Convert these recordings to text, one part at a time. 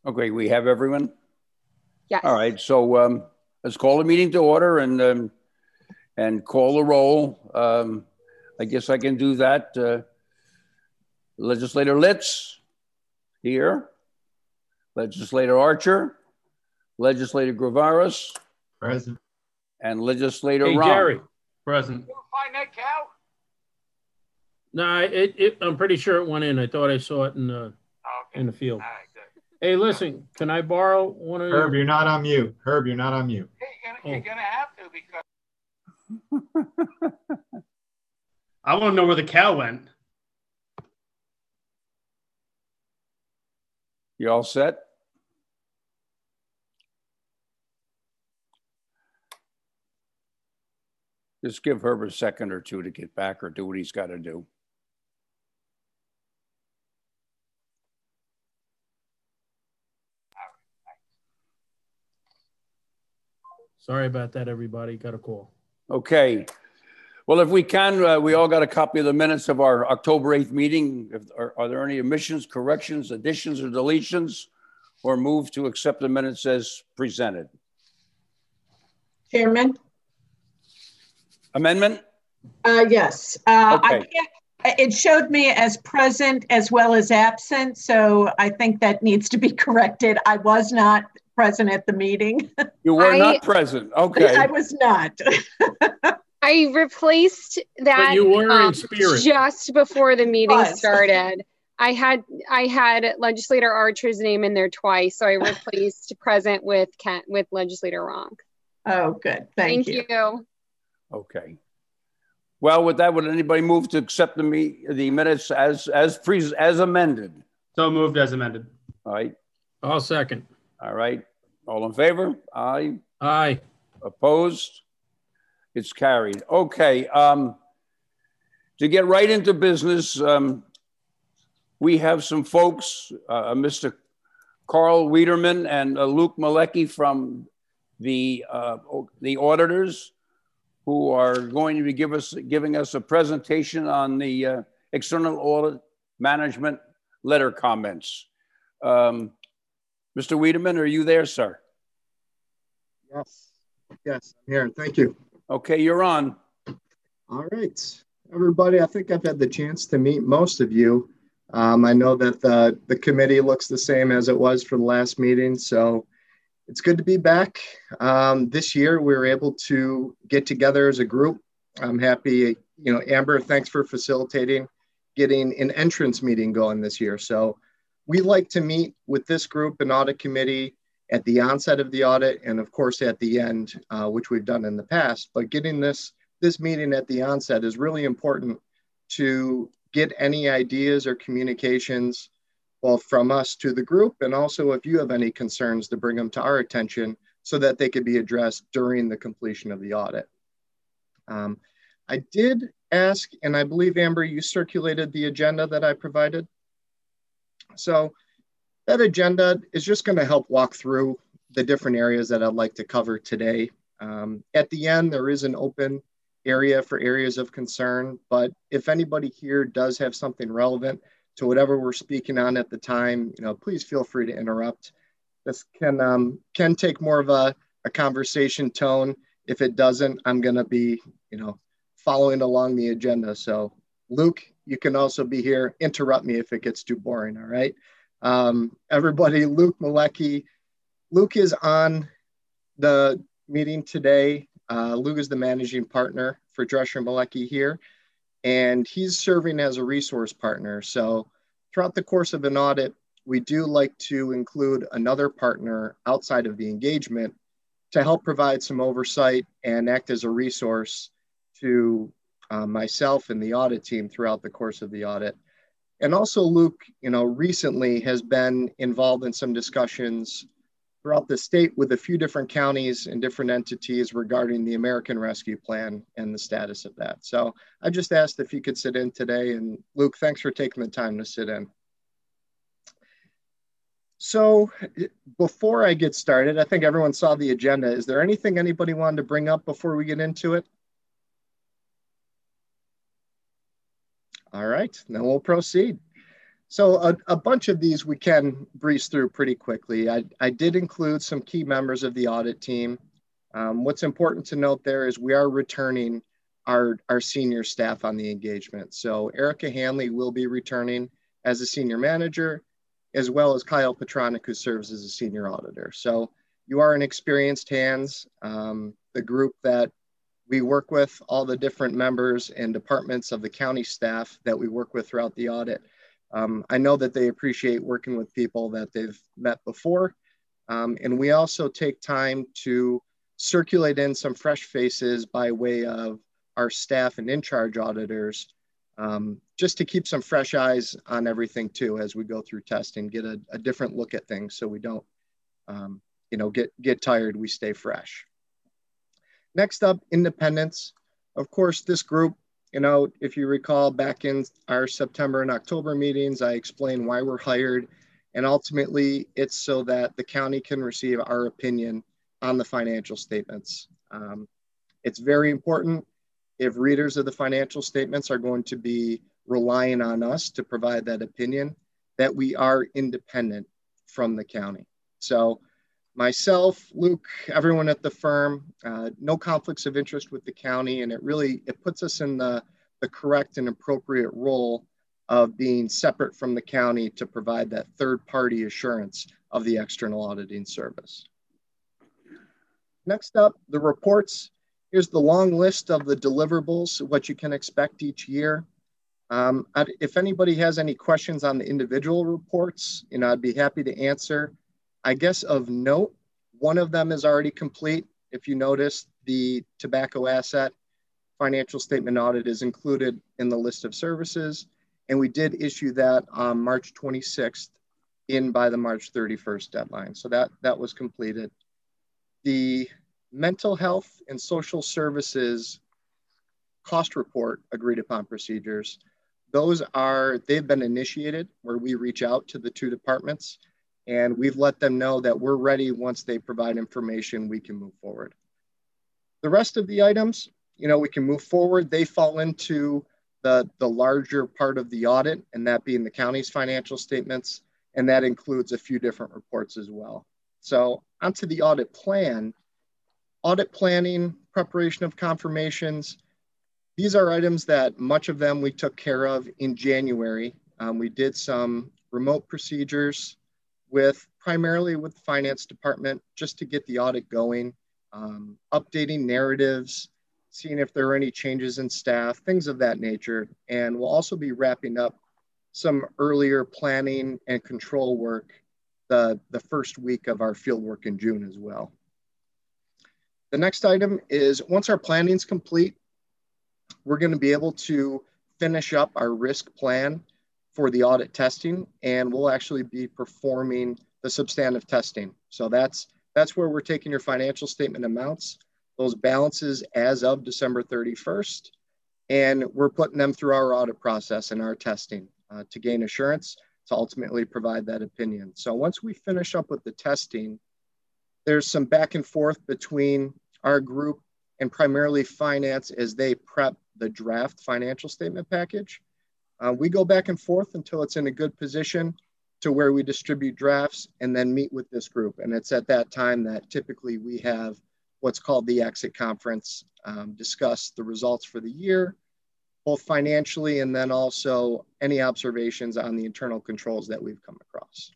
Okay, we have everyone? Yes. All right, so let's call the meeting to order and call the roll. I guess I can do that. Legislator Litz, here. Legislator Archer, Legislator Gravaris, Present. and Legislator Hey, Ron. Jerry. Present. Find that cow? No, I'm pretty sure it went in. I thought I saw it in the field. All right, good. Hey, listen, can I borrow one of Herb, your? you're not on mute. Herb, you're not on mute. Hey, you're gonna have to because I want to know where the cow went. You all set? Just give Herb a second or two to get back or do what he's got to do. Sorry about that, everybody. Got a call. Okay. Well, if we can, we all got a copy of the minutes of our October 8th meeting. Are there any omissions, corrections, additions, or deletions, or move to accept the minutes as presented? Chairman? Amendment? Yes. Okay. It showed me as present as well as absent, so I think that needs to be corrected. I was not present at the meeting. You were not present. Okay. I was not. I replaced that But you were in spirit. just before the meeting Was. started. I had Legislator Archer's name in there twice, so I replaced present with Legislator Ronk. Oh, good. Thank you. Okay. Well, with that, would anybody move to accept the minutes as amended? So moved as amended. All right. I'll second. All right. All in favor? Aye. Aye. Opposed? It's carried. Okay. To get right into business, we have some folks, Mr. Carl Wiederman and Luke Malecki from the auditors, who are going to be giving us a presentation on the external audit management letter comments. Mr. Wiederman, are you there, sir? Yes, I'm here. Thank you. Okay, you're on. All right, everybody. I think I've had the chance to meet most of you. I know that the committee looks the same as it was for the last meeting, so it's good to be back. This year, we were able to get together as a group. I'm happy, Amber, thanks for facilitating getting an entrance meeting going this year. So we like to meet with this group, an audit committee, at the onset of the audit, and of course at the end, which we've done in the past. But getting this meeting at the onset is really important to get any ideas or communications, both from us to the group, and also if you have any concerns, to bring them to our attention so that they could be addressed during the completion of the audit. I did ask, and I believe, Amber, you circulated the agenda that I provided. So that agenda is just going to help walk through the different areas that I'd like to cover today. At the end, there is an open area for areas of concern, but if anybody here does have something relevant to whatever we're speaking on at the time, please feel free to interrupt. This can take more of a conversation tone. If it doesn't, I'm going to be, following along the agenda. So Luke, you can also be here. Interrupt me if it gets too boring. All right. Everybody, Luke Malecki. Luke is on the meeting today. Luke is the managing partner for Drescher Malecki here, and he's serving as a resource partner. So throughout the course of an audit, we do like to include another partner outside of the engagement to help provide some oversight and act as a resource to myself and the audit team throughout the course of the audit. And also Luke, recently has been involved in some discussions throughout the state with a few different counties and different entities regarding the American Rescue Plan and the status of that. So I just asked if you could sit in today, and Luke, thanks for taking the time to sit in. So before I get started, I think everyone saw the agenda. Is there anything anybody wanted to bring up before we get into it? All right, then we'll proceed. So a bunch of these we can breeze through pretty quickly. I did include some key members of the audit team. What's important to note there is we are returning our senior staff on the engagement. So Erica Hanley will be returning as a senior manager, as well as Kyle Petronic, who serves as a senior auditor. So you are in experienced hands. The group that we work with, all the different members and departments of the county staff that we work with throughout the audit, I know that they appreciate working with people that they've met before. And we also take time to circulate in some fresh faces by way of our staff and in-charge auditors, just to keep some fresh eyes on everything too, as we go through testing, get a different look at things so we don't, get tired, we stay fresh. Next up, independence. Of course, this group, if you recall back in our September and October meetings, I explained why we're hired. And ultimately, it's so that the county can receive our opinion on the financial statements. It's very important if readers of the financial statements are going to be relying on us to provide that opinion, that we are independent from the county. So myself, Luke, everyone at the firm, no conflicts of interest with the county, and it puts us in the correct and appropriate role of being separate from the county to provide that third-party assurance of the external auditing service. Next up, the reports. Here's the long list of the deliverables, what you can expect each year. If anybody has any questions on the individual reports, I'd be happy to answer. I guess of note, one of them is already complete. If you notice, the tobacco asset financial statement audit is included in the list of services. And we did issue that on March 26th in by the March 31st deadline. So that was completed. The mental health and social services cost report agreed upon procedures, they've been initiated where we reach out to the two departments and we've let them know that we're ready. Once they provide information, we can move forward. The rest of the items, we can move forward. They fall into the larger part of the audit, and that being the county's financial statements, and that includes a few different reports as well. So onto the audit plan. Audit planning, preparation of confirmations. These are items that much of them we took care of in January. We did some remote procedures primarily with the finance department just to get the audit going, updating narratives, seeing if there are any changes in staff, things of that nature. And we'll also be wrapping up some earlier planning and control work the first week of our field work in June as well. The next item is once our planning is complete, we're going to be able to finish up our risk plan for the audit testing, and we'll actually be performing the substantive testing. So that's where we're taking your financial statement amounts, those balances as of December 31st, and we're putting them through our audit process and our testing to gain assurance to ultimately provide that opinion. So once we finish up with the testing, there's some back and forth between our group and primarily finance as they prep the draft financial statement package. We go back and forth until it's in a good position to where we distribute drafts and then meet with this group. And it's at that time that typically we have what's called the exit conference, discuss the results for the year, both financially and then also any observations on the internal controls that we've come across.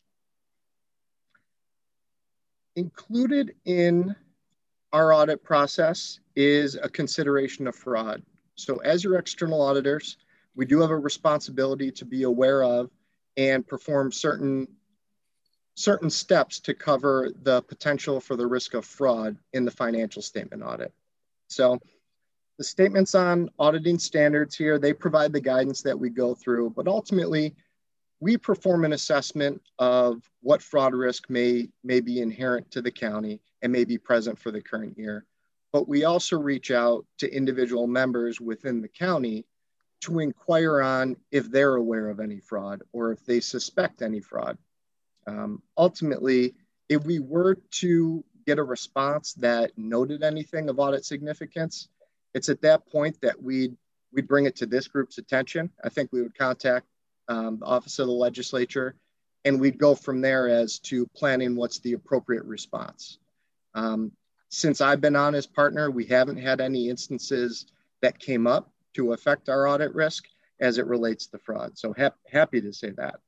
Included in our audit process is a consideration of fraud. So as your external auditors, we do have a responsibility to be aware of and perform certain steps to cover the potential for the risk of fraud in the financial statement audit. So the statements on auditing standards here, they provide the guidance that we go through, but ultimately we perform an assessment of what fraud risk may be inherent to the county and may be present for the current year. But we also reach out to individual members within the county to inquire on if they're aware of any fraud or if they suspect any fraud. Ultimately, if we were to get a response that noted anything of audit significance, it's at that point that we'd bring it to this group's attention. I think we would contact the Office of the Legislature, and we'd go from there as to planning what's the appropriate response. Since I've been on as partner, we haven't had any instances that came up to affect our audit risk as it relates to fraud. So happy to say that.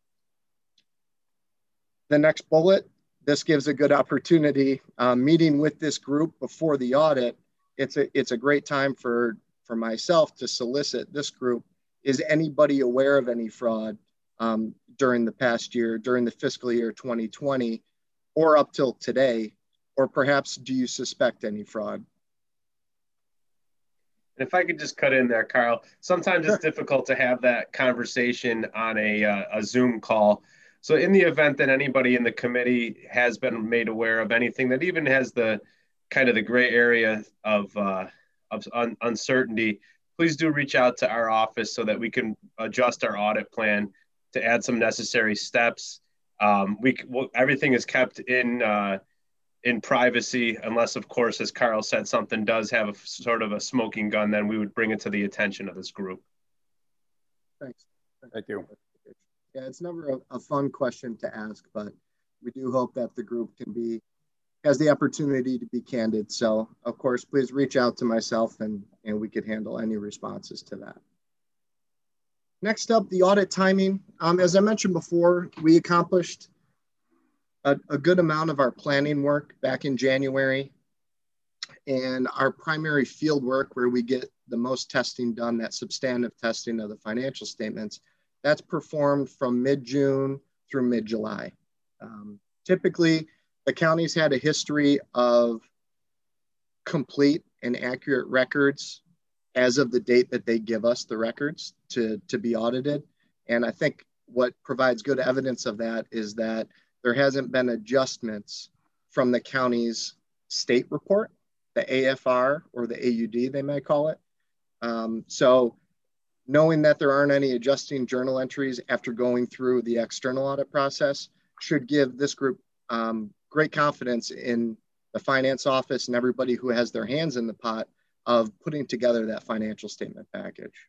The next bullet, this gives a good opportunity. Meeting with this group before the audit, it's a great time for myself to solicit this group. Is anybody aware of any fraud during the past year, during the fiscal year 2020, or up till today? Or perhaps do you suspect any fraud? If I could just cut in there, Carl, sometimes it's difficult to have that conversation on a Zoom call. So in the event that anybody in the committee has been made aware of anything that even has the kind of the gray area of uncertainty, please do reach out to our office so that we can adjust our audit plan to add some necessary steps. Everything is kept in privacy, unless, of course, as Carl said, something does have a sort of a smoking gun, then we would bring it to the attention of this group. Thanks. Thank you. Yeah, it's never a fun question to ask, but we do hope that the group has the opportunity to be candid. So, of course, please reach out to myself and we could handle any responses to that. Next up, the audit timing. As I mentioned before, we accomplished a good amount of our planning work back in January, and our primary field work where we get the most testing done, that substantive testing of the financial statements, that's performed from mid-June through mid-July. Typically, the county's had a history of complete and accurate records as of the date that they give us the records to be audited. And I think what provides good evidence of that is that there hasn't been adjustments from the county's state report, the AFR or the AUD, they may call it. So knowing that there aren't any adjusting journal entries after going through the external audit process should give this group great confidence in the finance office and everybody who has their hands in the pot of putting together that financial statement package.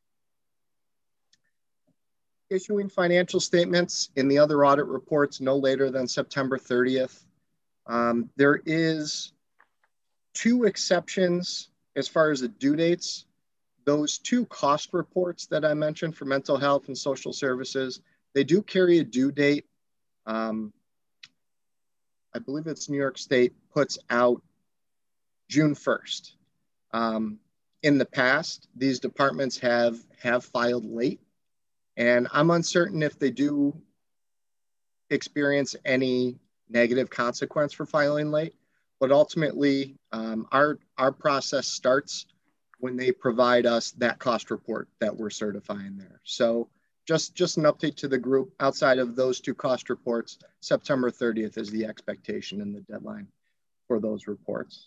Issuing financial statements in the other audit reports no later than September 30th. There is 2 exceptions as far as the due dates. Those 2 cost reports that I mentioned for mental health and social services, they do carry a due date. I believe it's New York State puts out June 1st. In the past, these departments have filed late. And I'm uncertain if they do experience any negative consequence for filing late, but ultimately our process starts when they provide us that cost report that we're certifying there. So just an update to the group. Outside of those 2 cost reports, September 30th is the expectation and the deadline for those reports.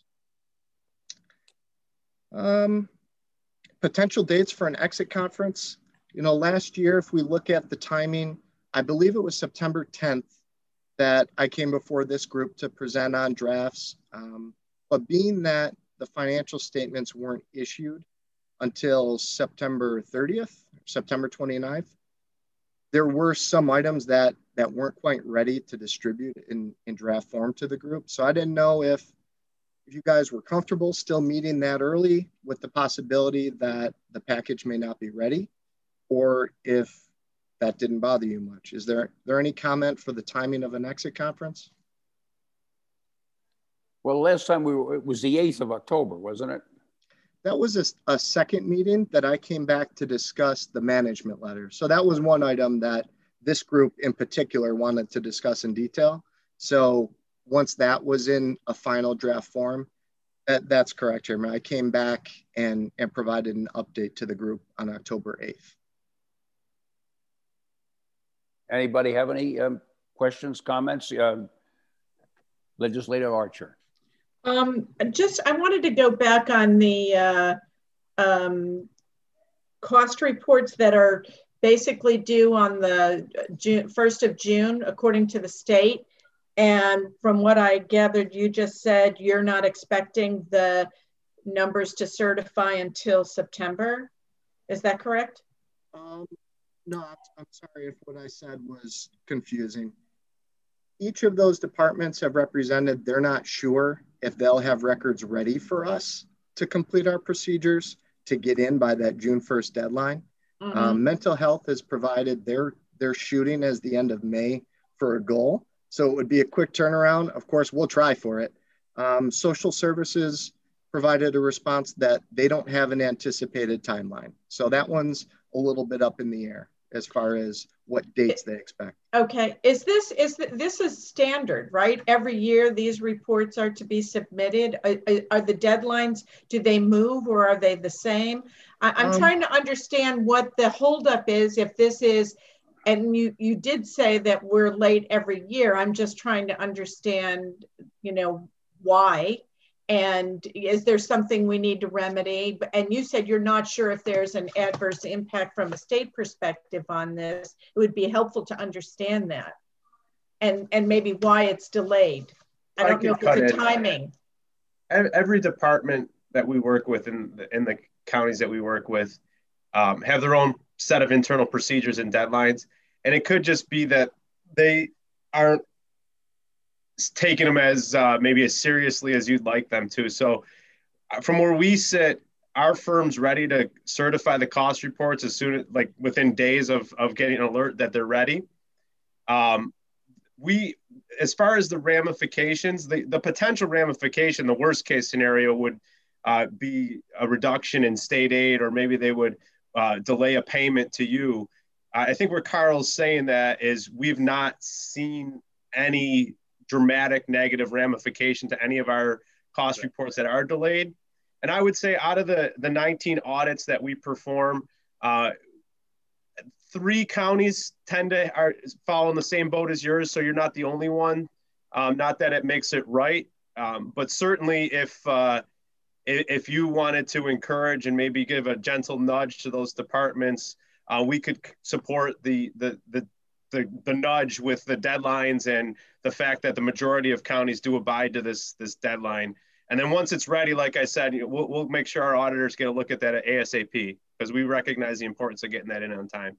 Potential dates for an exit conference. You know, last year, if we look at the timing, I believe it was September 10th that I came before this group to present on drafts. But being that the financial statements weren't issued until September 30th, September 29th, there were some items that weren't quite ready to distribute in draft form to the group. So I didn't know if you guys were comfortable still meeting that early with the possibility that the package may not be ready, or if that didn't bother you much. Is there any comment for the timing of an exit conference? Well, last time it was the 8th of October, wasn't it? That was a second meeting that I came back to discuss the management letter. So that was one item that this group in particular wanted to discuss in detail. So once that was in a final draft form, that's correct, Chairman. I came back and provided an update to the group on October 8th. Anybody have any questions, comments? Legislator Archer. I wanted to go back on the cost reports that are basically due on the 1st of June, according to the state. And from what I gathered, you just said you're not expecting the numbers to certify until September. Is that correct? No, I'm sorry if what I said was confusing. Each of those departments have represented they're not sure if they'll have records ready for us to complete our procedures to get in by that June 1st deadline. Mental health has provided they're shooting as the end of May for a goal. So it would be a quick turnaround. Of course, we'll try for it. Social services provided a response that they don't have an anticipated timeline. So that one's a little bit up in the air as far as what dates they expect. Okay, this is standard, right? Every year these reports are to be submitted. Are the deadlines, do they move or are they the same? I'm trying to understand what the holdup is if this is, and you did say that we're late every year. I'm just trying to understand, why. And is there something we need to remedy? And you said you're not sure if there's an adverse impact from a state perspective on this. It would be helpful to understand that and maybe why it's delayed. I don't know if it's a timing. Every department that we work with in the counties that we work with have their own set of internal procedures and deadlines. And it could just be that they aren't taking them as maybe as seriously as you'd like them to. So from where we sit, our firm's ready to certify the cost reports as soon as, like within days of getting an alert that they're ready. As far as the ramifications, the potential ramification, the worst case scenario would be a reduction in state aid, or maybe they would delay a payment to you. I think where Carl's saying that is we've not seen any dramatic negative ramification to any of our cost reports that are delayed. And I would say out of the 19 audits that we perform, 3 counties tend to fall in the same boat as yours. So you're not the only one. Not that it makes it right, but certainly if you wanted to encourage and maybe give a gentle nudge to those departments, we could support the nudge with the deadlines and the fact that the majority of counties do abide to this deadline. And then once it's ready, like I said, we'll make sure our auditors get a look at that at ASAP, because we recognize the importance of getting that in on time.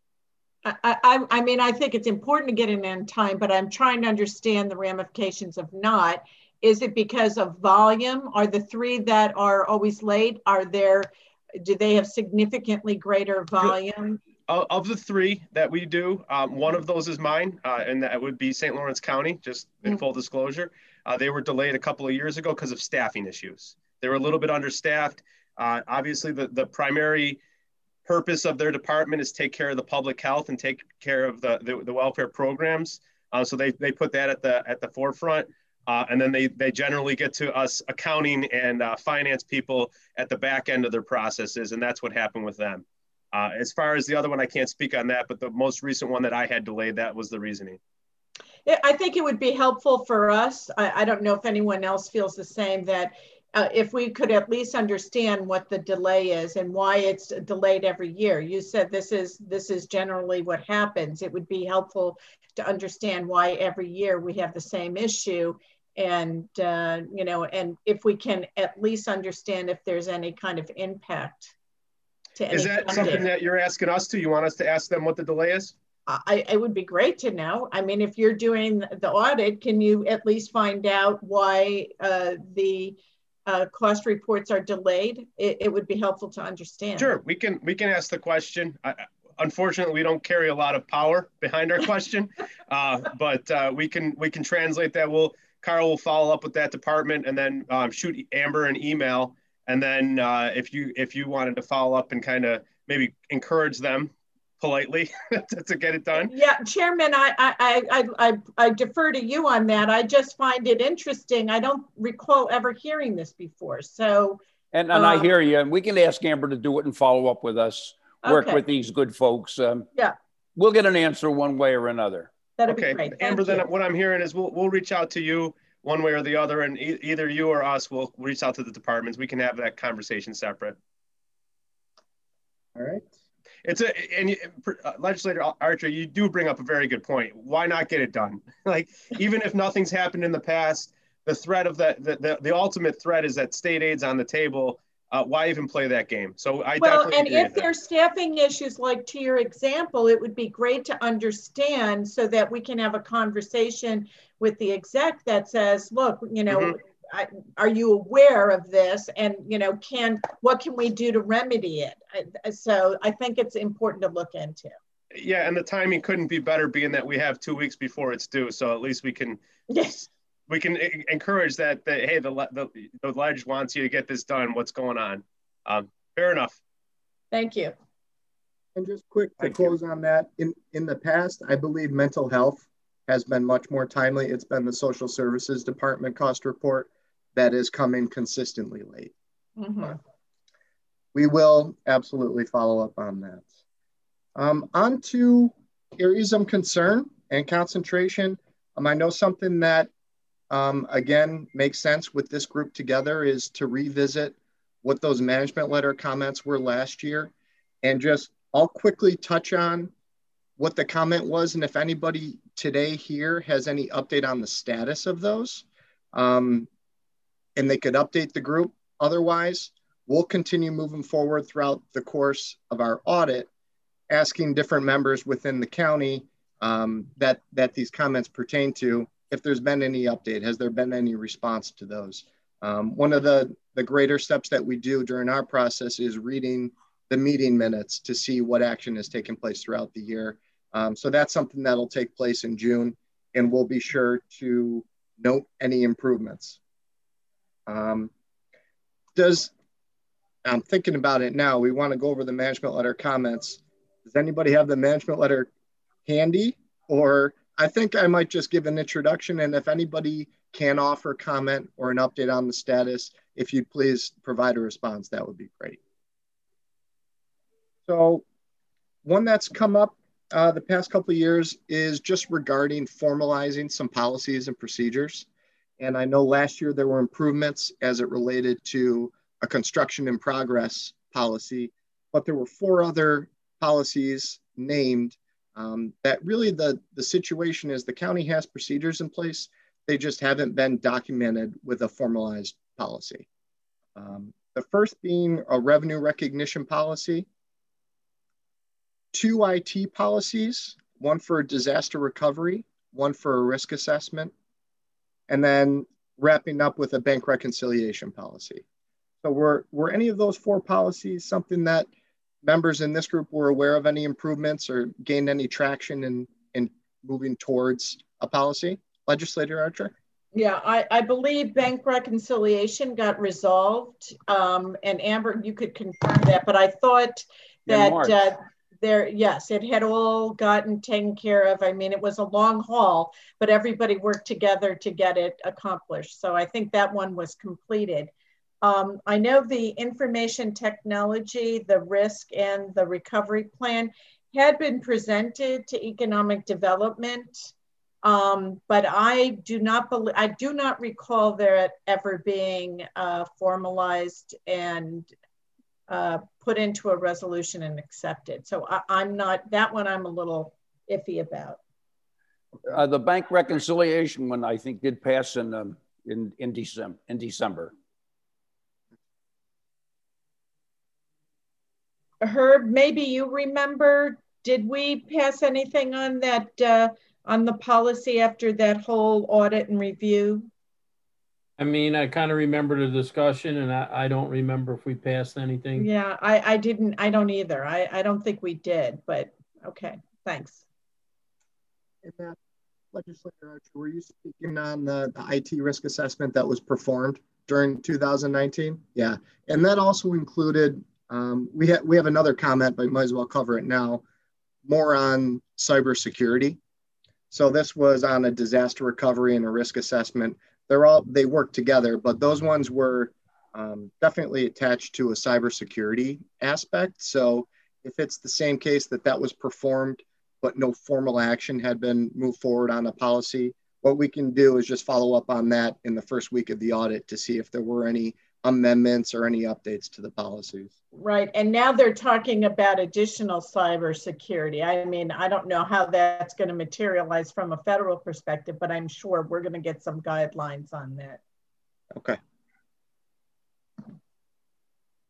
I mean, I think it's important to get in on time, but I'm trying to understand the ramifications of not. Is it because of volume? Are the 3 that are always late, do they have significantly greater volume? Of the 3 that we do, one of those is mine, and that would be St. Lawrence County, just in full disclosure. They were delayed a couple of years ago because of staffing issues. They were a little bit understaffed. Obviously, the primary purpose of their department is take care of the public health and take care of the welfare programs. So they put that at the forefront. And then they generally get to us accounting and finance people at the back end of their processes, and that's what happened with them. As far as the other one, I can't speak on that, but the most recent one that I had delayed, that was the reasoning. Yeah, I think it would be helpful for us. I don't know if anyone else feels the same, that if we could at least understand what the delay is and why it's delayed every year. You said this is generally what happens. It would be helpful to understand why every year we have the same issue. And, and if we can at least understand if there's any kind of impact. Is that something that you're asking us to? You want us to ask them what the delay is? It would be great to know. I mean, if you're doing the audit, can you at least find out why the cost reports are delayed? It would be helpful to understand. Sure, we can ask the question. Unfortunately, we don't carry a lot of power behind our question, but we can translate that. Carl will follow up with that department and then shoot Amber an email. And then if you wanted to follow up and kind of maybe encourage them politely to get it done. Yeah, Chairman, I defer to you on that. I just find it interesting. I don't recall ever hearing this before. So. And I hear you. And we can ask Amber to do it and follow up with us. Work with these good folks. Yeah. We'll get an answer one way or another. That'd be great. Amber, then what I'm hearing is we'll reach out to you one way or the other, and either you or us will reach out to the departments. We can have that conversation separate. All right. Legislator Archer, you do bring up a very good point. Why not get it done? Like, even if nothing's happened in the past, the threat of the ultimate threat is that state aid's on the table, why even play that game? So I well, definitely and agree if with that. there's staffing issues, like to your example, it would be great to understand so that we can have a conversation with the exec that says, look, you know, are you aware of this? And, you know, what can we do to remedy it? So I think it's important to look into. Yeah, and the timing couldn't be better, being that we have 2 weeks before it's due. So at least we can encourage that hey, the Ledge wants you to get this done. What's going on? Fair enough. Thank you. And just quick to close on that, in the past, I believe mental health has been much more timely. It's been the Social Services Department cost report that is coming consistently late. We will absolutely follow up on that. On to areas of concern and concentration. I know something that, again, makes sense with this group together is to revisit what those management letter comments were last year. And just, I'll quickly touch on what the comment was. And if anybody today here has any update on the status of those, and they could update the group. Otherwise, we'll continue moving forward throughout the course of our audit, asking different members within the county that these comments pertain to, if there's been any update, has there been any response to those? One of the greater steps that we do during our process is reading the meeting minutes to see what action has taken place throughout the year. So that's something that'll take place in June, and we'll be sure to note any improvements. I'm thinking about it now. We want to go over the management letter comments. Does anybody have the management letter handy? Or I think I might just give an introduction, and if anybody can offer comment or an update on the status, if you'd please provide a response, that would be great. So one that's come up the past couple of years is just regarding formalizing some policies and procedures. And I know last year there were improvements as it related to a construction in progress policy, but there were 4 other policies named that really the situation is the county has procedures in place. They just haven't been documented with a formalized policy. The first being a revenue recognition policy, 2 IT policies, one for disaster recovery, one for a risk assessment, and then wrapping up with a bank reconciliation policy. So were any of those 4 policies something that members in this group were aware of any improvements or gained any traction in moving towards a policy? Legislator Archer? Yeah, I believe bank reconciliation got resolved. And Amber, you could confirm that, but I thought that yes, it had all gotten taken care of. I mean, it was a long haul, but everybody worked together to get it accomplished. So I think that one was completed. I know the information technology, the risk and the recovery plan had been presented to economic development, but I do not recall there ever being formalized and put into a resolution and accepted. So I'm not, that one I'm a little iffy about. The bank reconciliation one, I think, did pass in December. Herb, maybe you remember, did we pass anything on that, on the policy after that whole audit and review? I mean, I kind of remember the discussion, and I don't remember if we passed anything. Yeah, I don't either. I don't think we did, but okay, thanks. And that, Legislator Archer, were you speaking on the IT risk assessment that was performed during 2019? Yeah, and that also included, we have another comment, but might as well cover it now, more on cybersecurity. So this was on a disaster recovery and a risk assessment. They work together, but those ones were definitely attached to a cybersecurity aspect. So if it's the same case that was performed, but no formal action had been moved forward on a policy, what we can do is just follow up on that in the first week of the audit to see if there were any amendments or any updates to the policies. Right, and now they're talking about additional cybersecurity. I mean, I don't know how that's going to materialize from a federal perspective, but I'm sure we're going to get some guidelines on that. Okay.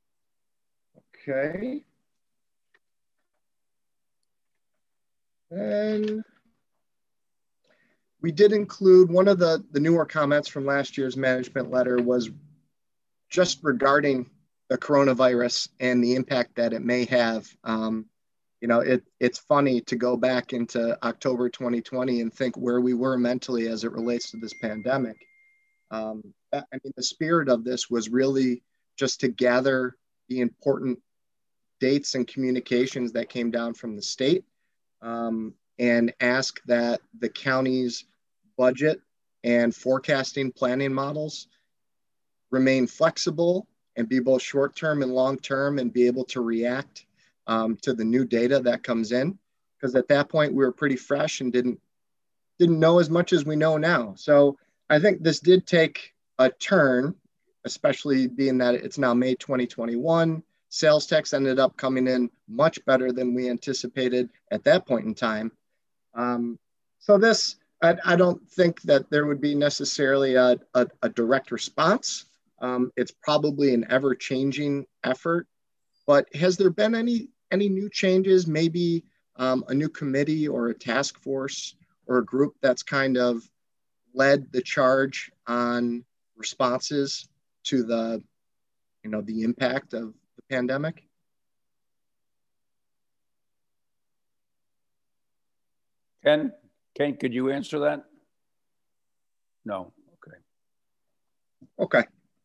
Okay. And we did include one of the newer comments from last year's management letter was just regarding the coronavirus and the impact that it may have. You know, it's funny to go back into October 2020 and think where we were mentally as it relates to this pandemic. I mean, the spirit of this was really just to gather the important dates and communications that came down from the state, and ask that the county's budget and forecasting planning models remain flexible and be both short-term and long-term, and be able to react to the new data that comes in. Because at that point we were pretty fresh and didn't know as much as we know now. So I think this did take a turn, especially being that it's now May 2021. Sales tax ended up coming in much better than we anticipated at that point in time. So this, I don't think that there would be necessarily a direct response. It's probably an ever-changing effort, but has there been any new changes, maybe a new committee or a task force or a group that's kind of led the charge on responses to the impact of the pandemic? Ken, could you answer that? No. Okay. Okay.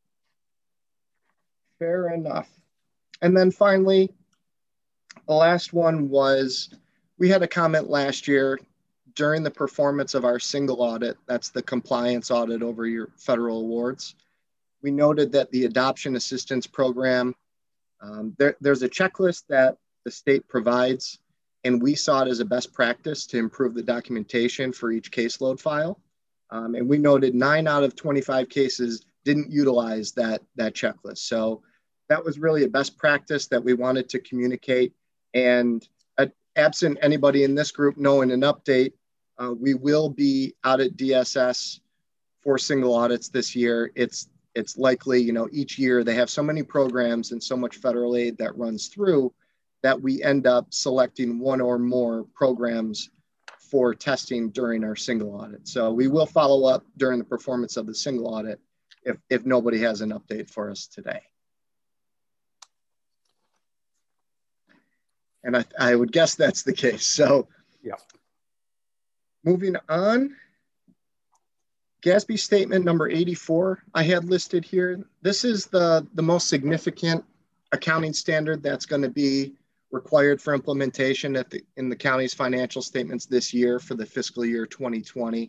Fair enough. And then finally, the last one was, we had a comment last year during the performance of our single audit, that's the compliance audit over your federal awards. We noted that the adoption assistance program, there's a checklist that the state provides, and we saw it as a best practice to improve the documentation for each caseload file. And we noted 9 out of 25 cases didn't utilize that checklist. So that was really a best practice that we wanted to communicate. And absent anybody in this group knowing an update, we will be out at DSS for single audits this year. It's likely, each year they have so many programs and so much federal aid that runs through that we end up selecting one or more programs for testing during our single audit. So we will follow up during the performance of the single audit if nobody has an update for us today. And I would guess that's the case. So yeah. Moving on, GASB statement number 84 I had listed here. This is the most significant accounting standard that's going to be required for implementation in the county's financial statements this year for the fiscal year 2020.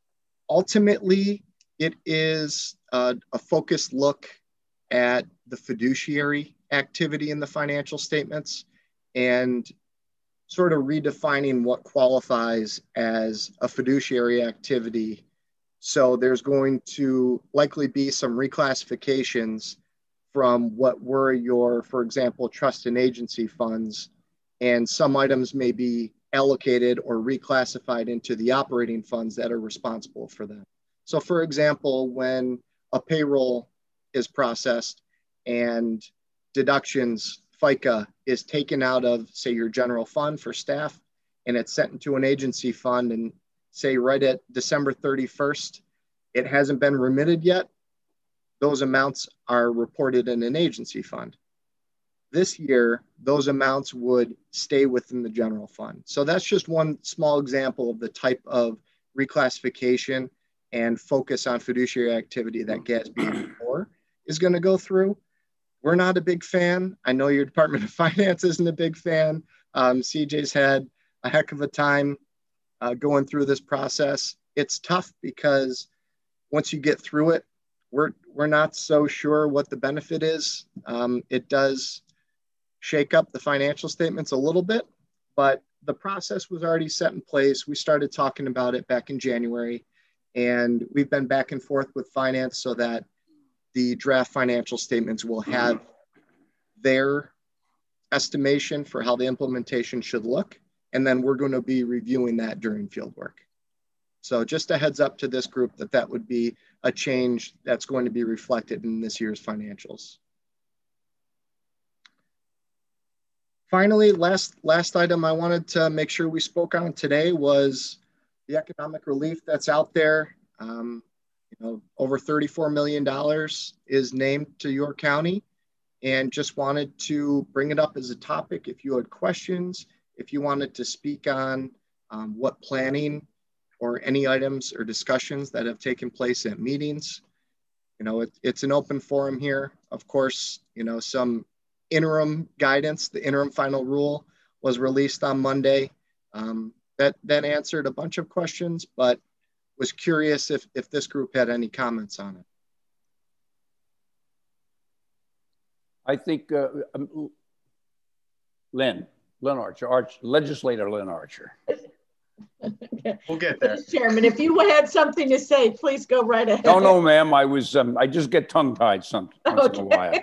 Ultimately, it is a focused look at the fiduciary activity in the financial statements and sort of redefining what qualifies as a fiduciary activity. So there's going to likely be some reclassifications from what were your, for example, trust and agency funds, and some items may be allocated or reclassified into the operating funds that are responsible for them. So for example, when a payroll is processed and deductions, FICA, is taken out of, say, your general fund for staff, and it's sent into an agency fund, and say right at December 31st, it hasn't been remitted yet, those amounts are reported in an agency fund. This year, those amounts would stay within the general fund. So that's just one small example of the type of reclassification and focus on fiduciary activity that GASB 4 is going to go through. We're not a big fan. I know your Department of Finance isn't a big fan. CJ's had a heck of a time going through this process. It's tough because once you get through it, we're not so sure what the benefit is. It does shake up the financial statements a little bit, but the process was already set in place. We started talking about it back in January, and we've been back and forth with finance so that the draft financial statements will have their estimation for how the implementation should look. And then we're going to be reviewing that during field work. So just a heads up to this group that would be a change that's going to be reflected in this year's financials. Finally, last item I wanted to make sure we spoke on today was the economic relief that's out there. Over $34 million is named to York County, and just wanted to bring it up as a topic. If you had questions, if you wanted to speak on what planning or any items or discussions that have taken place at meetings, it's an open forum here. Of course, some interim guidance, the interim final rule was released on Monday. That answered a bunch of questions, but was curious if this group had any comments on it. I think Lynn Archer, legislator Lynn Archer. We'll get there. Mr. Chairman, if you had something to say, please go right ahead. No, ma'am. I just get tongue-tied once in a while.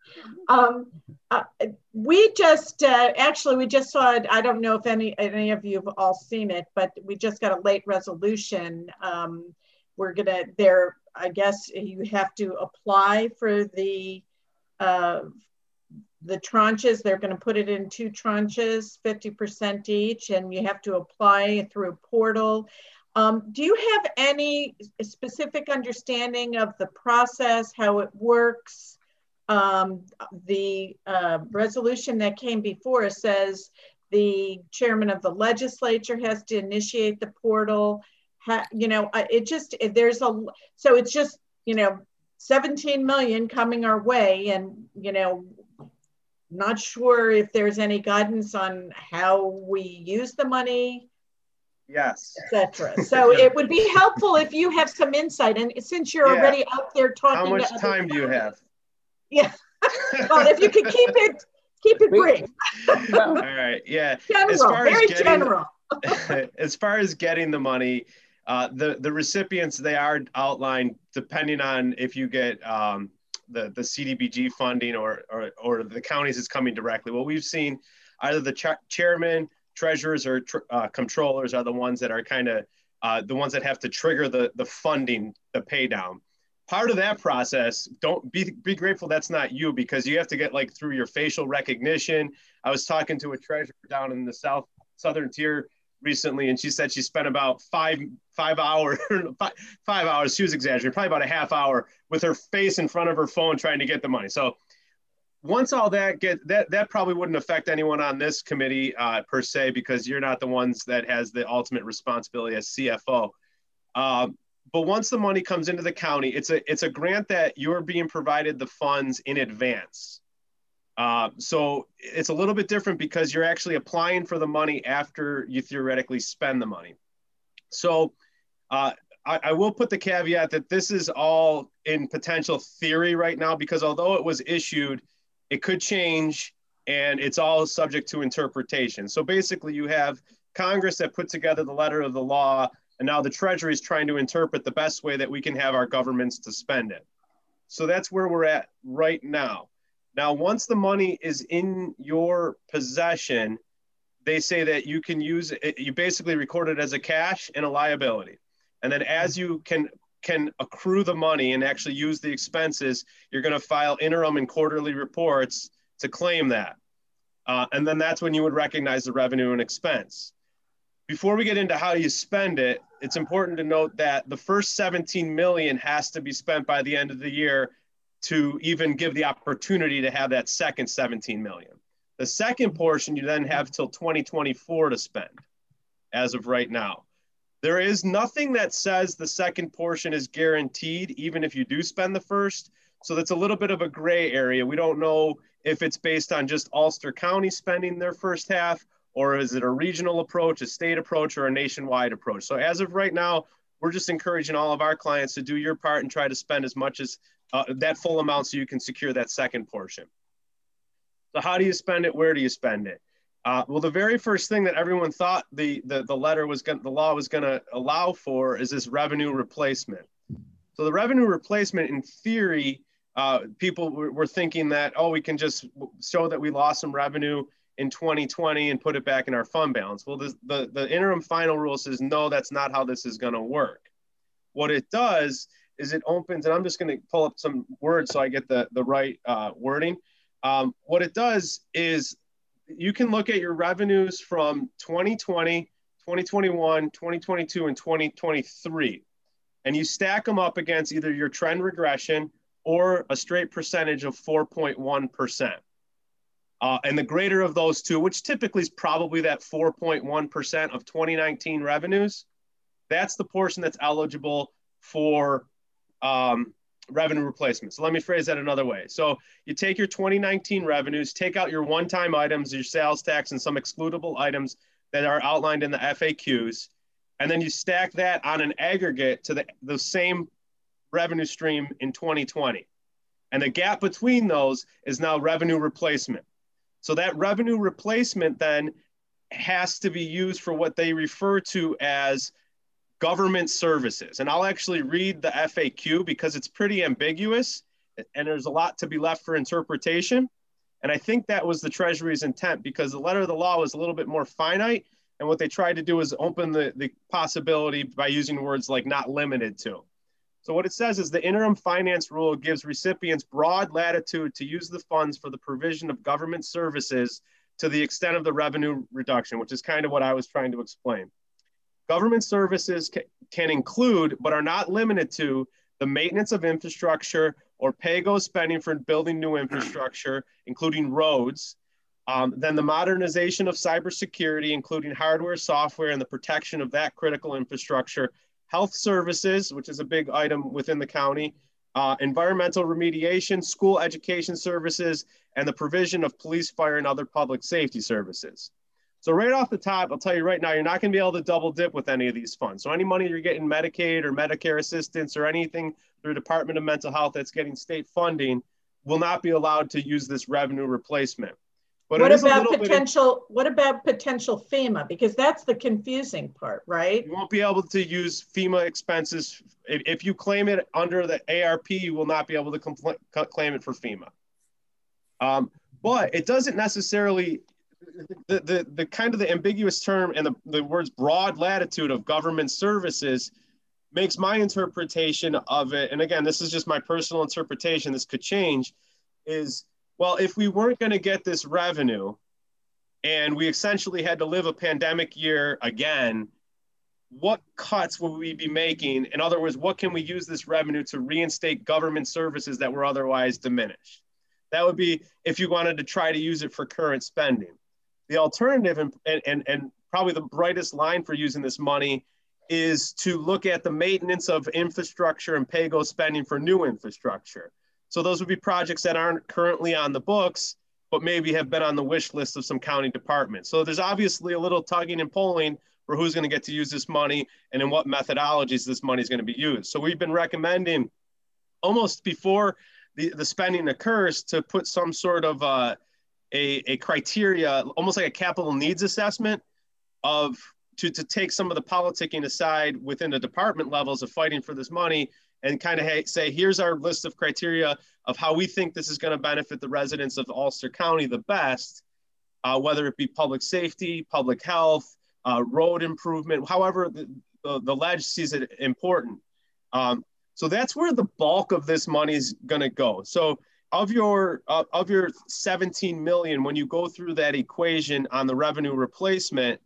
We just we just saw it. I don't know if any of you have all seen it, but we just got a late resolution. I guess you have to apply for the tranches. They're going to put it in 2 tranches, 50% each, and you have to apply through a portal. Do you have any specific understanding of the process, how it works? The resolution that came before us says the chairman of the legislature has to initiate the portal. It's just 17 million coming our way, and not sure if there's any guidance on how we use the money. Yes. Etc. So it would be helpful if you have some insight, and since you're already out there talking. How much time do you have? Yeah. Well, if you could keep it brief. All right. Yeah. General, very general. As far as getting the money, the recipients, they are outlined depending on if you get the CDBG funding or the counties is coming directly. What we've seen, either the chairman, treasurers, or controllers are the ones that are kind of the ones that have to trigger the funding, the pay down. Part of that process, don't be grateful that's not you, because you have to get through your facial recognition. I was talking to a treasurer down in the southern tier recently, and she said she spent about five hours. She was exaggerating, probably about a half hour with her face in front of her phone trying to get the money. So once all that that probably wouldn't affect anyone on this committee per se, because you're not the ones that has the ultimate responsibility as CFO. But once the money comes into the county, it's a grant that you're being provided the funds in advance. So it's a little bit different because you're actually applying for the money after you theoretically spend the money. So I will put the caveat that this is all in potential theory right now, because although it was issued, it could change, and it's all subject to interpretation. So basically you have Congress that put together the letter of the law, and now the Treasury is trying to interpret the best way that we can have our governments to spend it. So that's where we're at right now. Now, once the money is in your possession, they say that you can use it, you basically record it as a cash and a liability. And then as you can accrue the money and actually use the expenses, you're going to file interim and quarterly reports to claim that. And then that's when you would recognize the revenue and expense. Before we get into how you spend it, it's important to note that the first 17 million has to be spent by the end of the year to even give the opportunity to have that second 17 million. The second portion you then have till 2024 to spend as of right now. There is nothing that says the second portion is guaranteed, even if you do spend the first. So that's a little bit of a gray area. We don't know if it's based on just Ulster County spending their first half, or is it a regional approach, a state approach, or a nationwide approach? So as of right now, we're just encouraging all of our clients to do your part and try to spend as much as that full amount so you can secure that second portion. So how do you spend it? Where do you spend it? Well, the very first thing that everyone thought the law was going to allow for is this revenue replacement. So the revenue replacement, in theory, people were thinking that, oh, we can just show that we lost some revenue in 2020 and put it back in our fund balance. Well, the interim final rule says, no, that's not how this is going to work. What it does is it opens, and I'm just going to pull up some words so I get the right wording. What it does is you can look at your revenues from 2020, 2021, 2022, and 2023, and you stack them up against either your trend regression or a straight percentage of 4.1%. And the greater of those two, which typically is probably that 4.1% of 2019 revenues, that's the portion that's eligible for revenue replacement. So let me phrase that another way. So you take your 2019 revenues, take out your one-time items, your sales tax, and some excludable items that are outlined in the FAQs, and then you stack that on an aggregate to the same revenue stream in 2020. And the gap between those is now revenue replacement. So that revenue replacement then has to be used for what they refer to as government services. And I'll actually read the FAQ because it's pretty ambiguous and there's a lot to be left for interpretation. And I think that was the Treasury's intent, because the letter of the law was a little bit more finite. And what they tried to do is open the possibility by using words like not limited to. So what it says is the interim finance rule gives recipients broad latitude to use the funds for the provision of government services to the extent of the revenue reduction, which is kind of what I was trying to explain. Government services can include, but are not limited to, the maintenance of infrastructure or pay-go spending for building new infrastructure, including roads, then the modernization of cybersecurity, including hardware, software, and the protection of that critical infrastructure, health services, which is a big item within the county, environmental remediation, school education services, and the provision of police, fire, and other public safety services. So right off the top, I'll tell you right now, you're not going to be able to double dip with any of these funds. So any money you're getting Medicaid or Medicare assistance or anything through Department of Mental Health that's getting state funding will not be allowed to use this revenue replacement. But what about potential FEMA? Because that's the confusing part, right? You won't be able to use FEMA expenses. If you claim it under the ARP, you will not be able to claim it for FEMA. But it doesn't necessarily, the kind of the ambiguous term and the words broad latitude of government services makes my interpretation of it, and again, this is just my personal interpretation, this could change, is, well, if we weren't going to get this revenue and we essentially had to live a pandemic year again, what cuts will we be making? In other words, what can we use this revenue to reinstate government services that were otherwise diminished? That would be if you wanted to try to use it for current spending. The alternative, and probably the brightest line for using this money, is to look at the maintenance of infrastructure and pay-go spending for new infrastructure. So those would be projects that aren't currently on the books, but maybe have been on the wish list of some county departments. So there's obviously a little tugging and pulling for who's going to get to use this money and in what methodologies this money is going to be used. So we've been recommending almost before the spending occurs to put some sort of a criteria, almost like a capital needs assessment to take some of the politicking aside within the department levels of fighting for this money and kind of say, here's our list of criteria of how we think this is going to benefit the residents of Ulster County the best, whether it be public safety, public health, road improvement, however the ledge sees it important. So that's where the bulk of this money is going to go. So of your 17 million, when you go through that equation on the revenue replacement,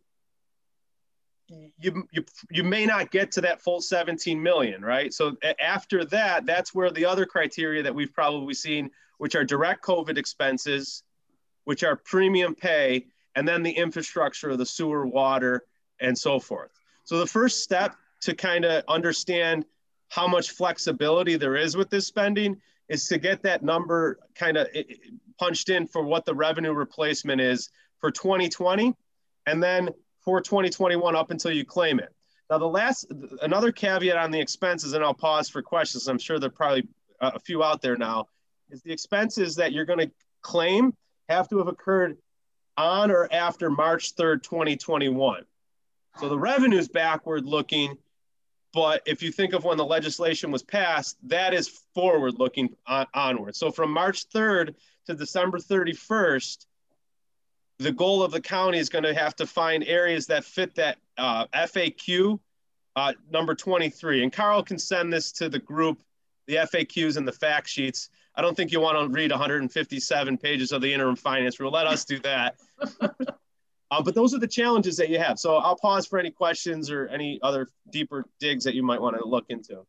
you may not get to that full 17 million, right? So after that, that's where the other criteria that we've probably seen, which are direct COVID expenses, which are premium pay, and then the infrastructure of the sewer, water, and so forth. So the first step to kind of understand how much flexibility there is with this spending is to get that number kind of punched in for what the revenue replacement is for 2020, and then for 2021 up until you claim it. Now, another caveat on the expenses, and I'll pause for questions, I'm sure there are probably a few out there now, is the expenses that you're going to claim have to have occurred on or after March 3rd, 2021. So the revenue is backward looking, but if you think of when the legislation was passed, that is forward looking onward. So from March 3rd to December 31st, the goal of the county is going to have to find areas that fit that FAQ number 23. And Carl can send this to the group, the FAQs and the fact sheets. I don't think you want to read 157 pages of the interim finance rule. Let us do that. But those are the challenges that you have. So I'll pause for any questions or any other deeper digs that you might want to look into.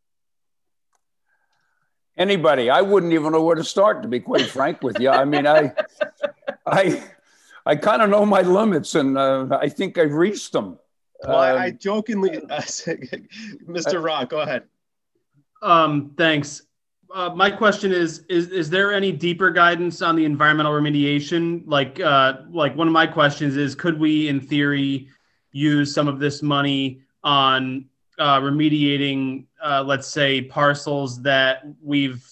Anybody? I wouldn't even know where to start, to be quite frank with you. I mean, I kind of know my limits, and I think I've reached them. Well, I jokingly, Mr. Rock, go ahead. Thanks. My question is there any deeper guidance on the environmental remediation? Like one of my questions is, could we, in theory, use some of this money on remediating, let's say, parcels that we've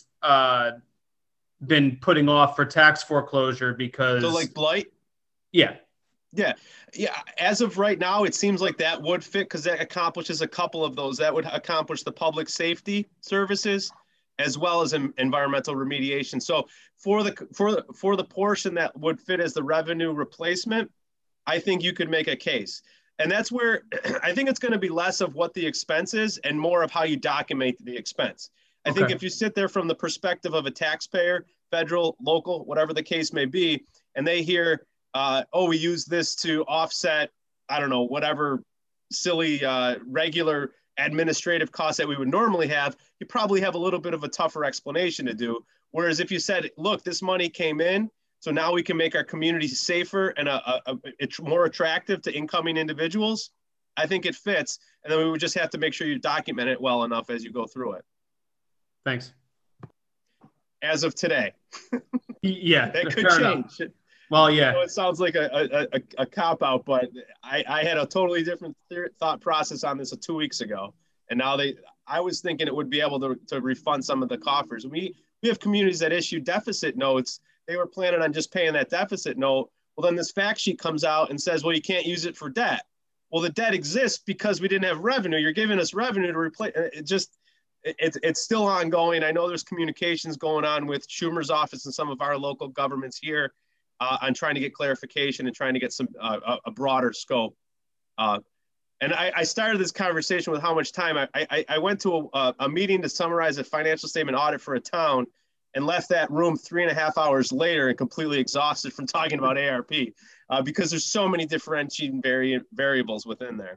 been putting off for tax foreclosure because... So like blight? Yeah. Yeah. As of right now, it seems like that would fit because that accomplishes a couple of those. That would accomplish the public safety services as well as environmental remediation. So for the portion that would fit as the revenue replacement, I think you could make a case. And that's where I think it's going to be less of what the expense is and more of how you document the expense. I think if you sit there from the perspective of a taxpayer, federal, local, whatever the case may be, and they hear, oh, we use this to offset, I don't know, whatever silly regular administrative costs that we would normally have, you probably have a little bit of a tougher explanation to do. Whereas if you said, look, this money came in, so now we can make our community safer and it's more attractive to incoming individuals, I think it fits. And then we would just have to make sure you document it well enough as you go through it. Thanks. As of today. Yeah. That could change. Enough. Well, yeah. So it sounds like a cop-out, but I had a totally different thought process on this 2 weeks ago. And now I was thinking it would be able to refund some of the coffers. We have communities that issue deficit notes. They were planning on just paying that deficit note. Well, then this fact sheet comes out and says, well, you can't use it for debt. Well, the debt exists because we didn't have revenue. You're giving us revenue to replace it. It's still ongoing. I know there's communications going on with Schumer's office and some of our local governments here on trying to get clarification and trying to get some a broader scope. And I started this conversation with how much time I went to a meeting to summarize a financial statement audit for a town and left that room 3.5 hours later and completely exhausted from talking about ARP because there's so many differentiating variables within there.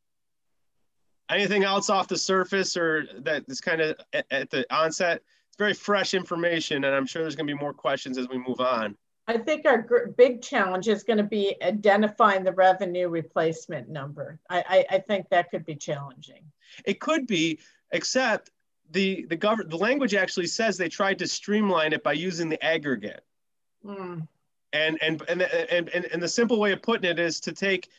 Anything else off the surface or that is kind of at the onset? It's very fresh information, and I'm sure there's going to be more questions as we move on. I think our big challenge is going to be identifying the revenue replacement number. I think that could be challenging. It could be, except the language actually says they tried to streamline it by using the aggregate. And the simple way of putting it is to take,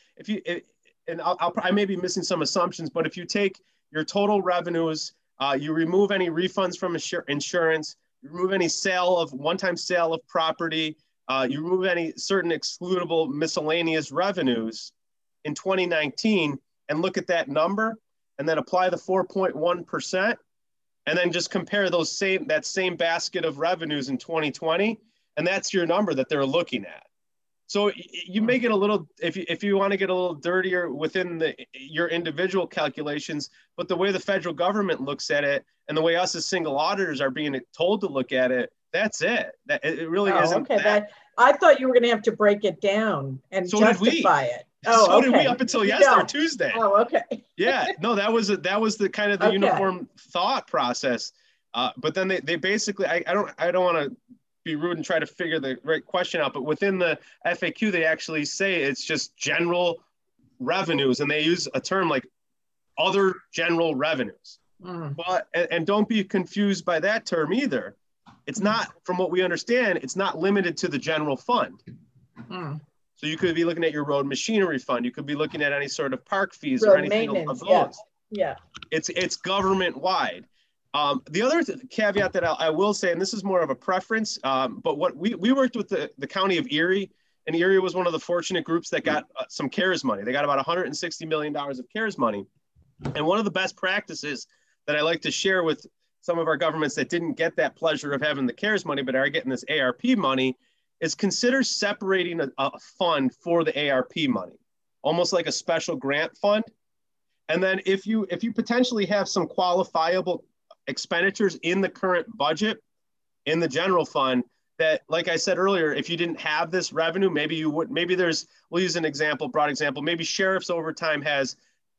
I may be missing some assumptions, but if you take your total revenues, you remove any refunds from insurance, you remove any one-time sale of property, you remove any certain excludable miscellaneous revenues in 2019 and look at that number and then apply the 4.1% and then just compare that same basket of revenues in 2020. And that's your number that they're looking at. So you may get a little, if you want to get a little dirtier within your individual calculations, but the way the federal government looks at it and the way us as single auditors are being told to look at it, that's it. It really isn't. Okay, I thought you were going to have to break it down and justify it. So did we up until yesterday or Tuesday. Oh, okay. Yeah, no, that was the kind of the uniform thought process. But then they basically, I don't want to be rude and try to figure the right question out, but within the FAQ, they actually say it's just general revenues, and they use a term like other general revenues. But and don't be confused by that term either. It's not, from what we understand, it's not limited to the general fund. So you could be looking at your road machinery fund. You could be looking at any sort of park fees or anything of those. Yeah. It's government wide. The other caveat that I will say, and this is more of a preference, but what we worked with the county of Erie, and Erie was one of the fortunate groups that got some CARES money. They got about $160 million of CARES money. And one of the best practices that I like to share with some of our governments that didn't get that pleasure of having the CARES money, but are getting this ARP money, is consider separating a fund for the ARP money, almost like a special grant fund. And then if you potentially have some qualifiable expenditures in the current budget, in the general fund that, like I said earlier, if you didn't have this revenue, maybe you would, maybe there's, we'll use an example, broad example, maybe sheriff's overtime has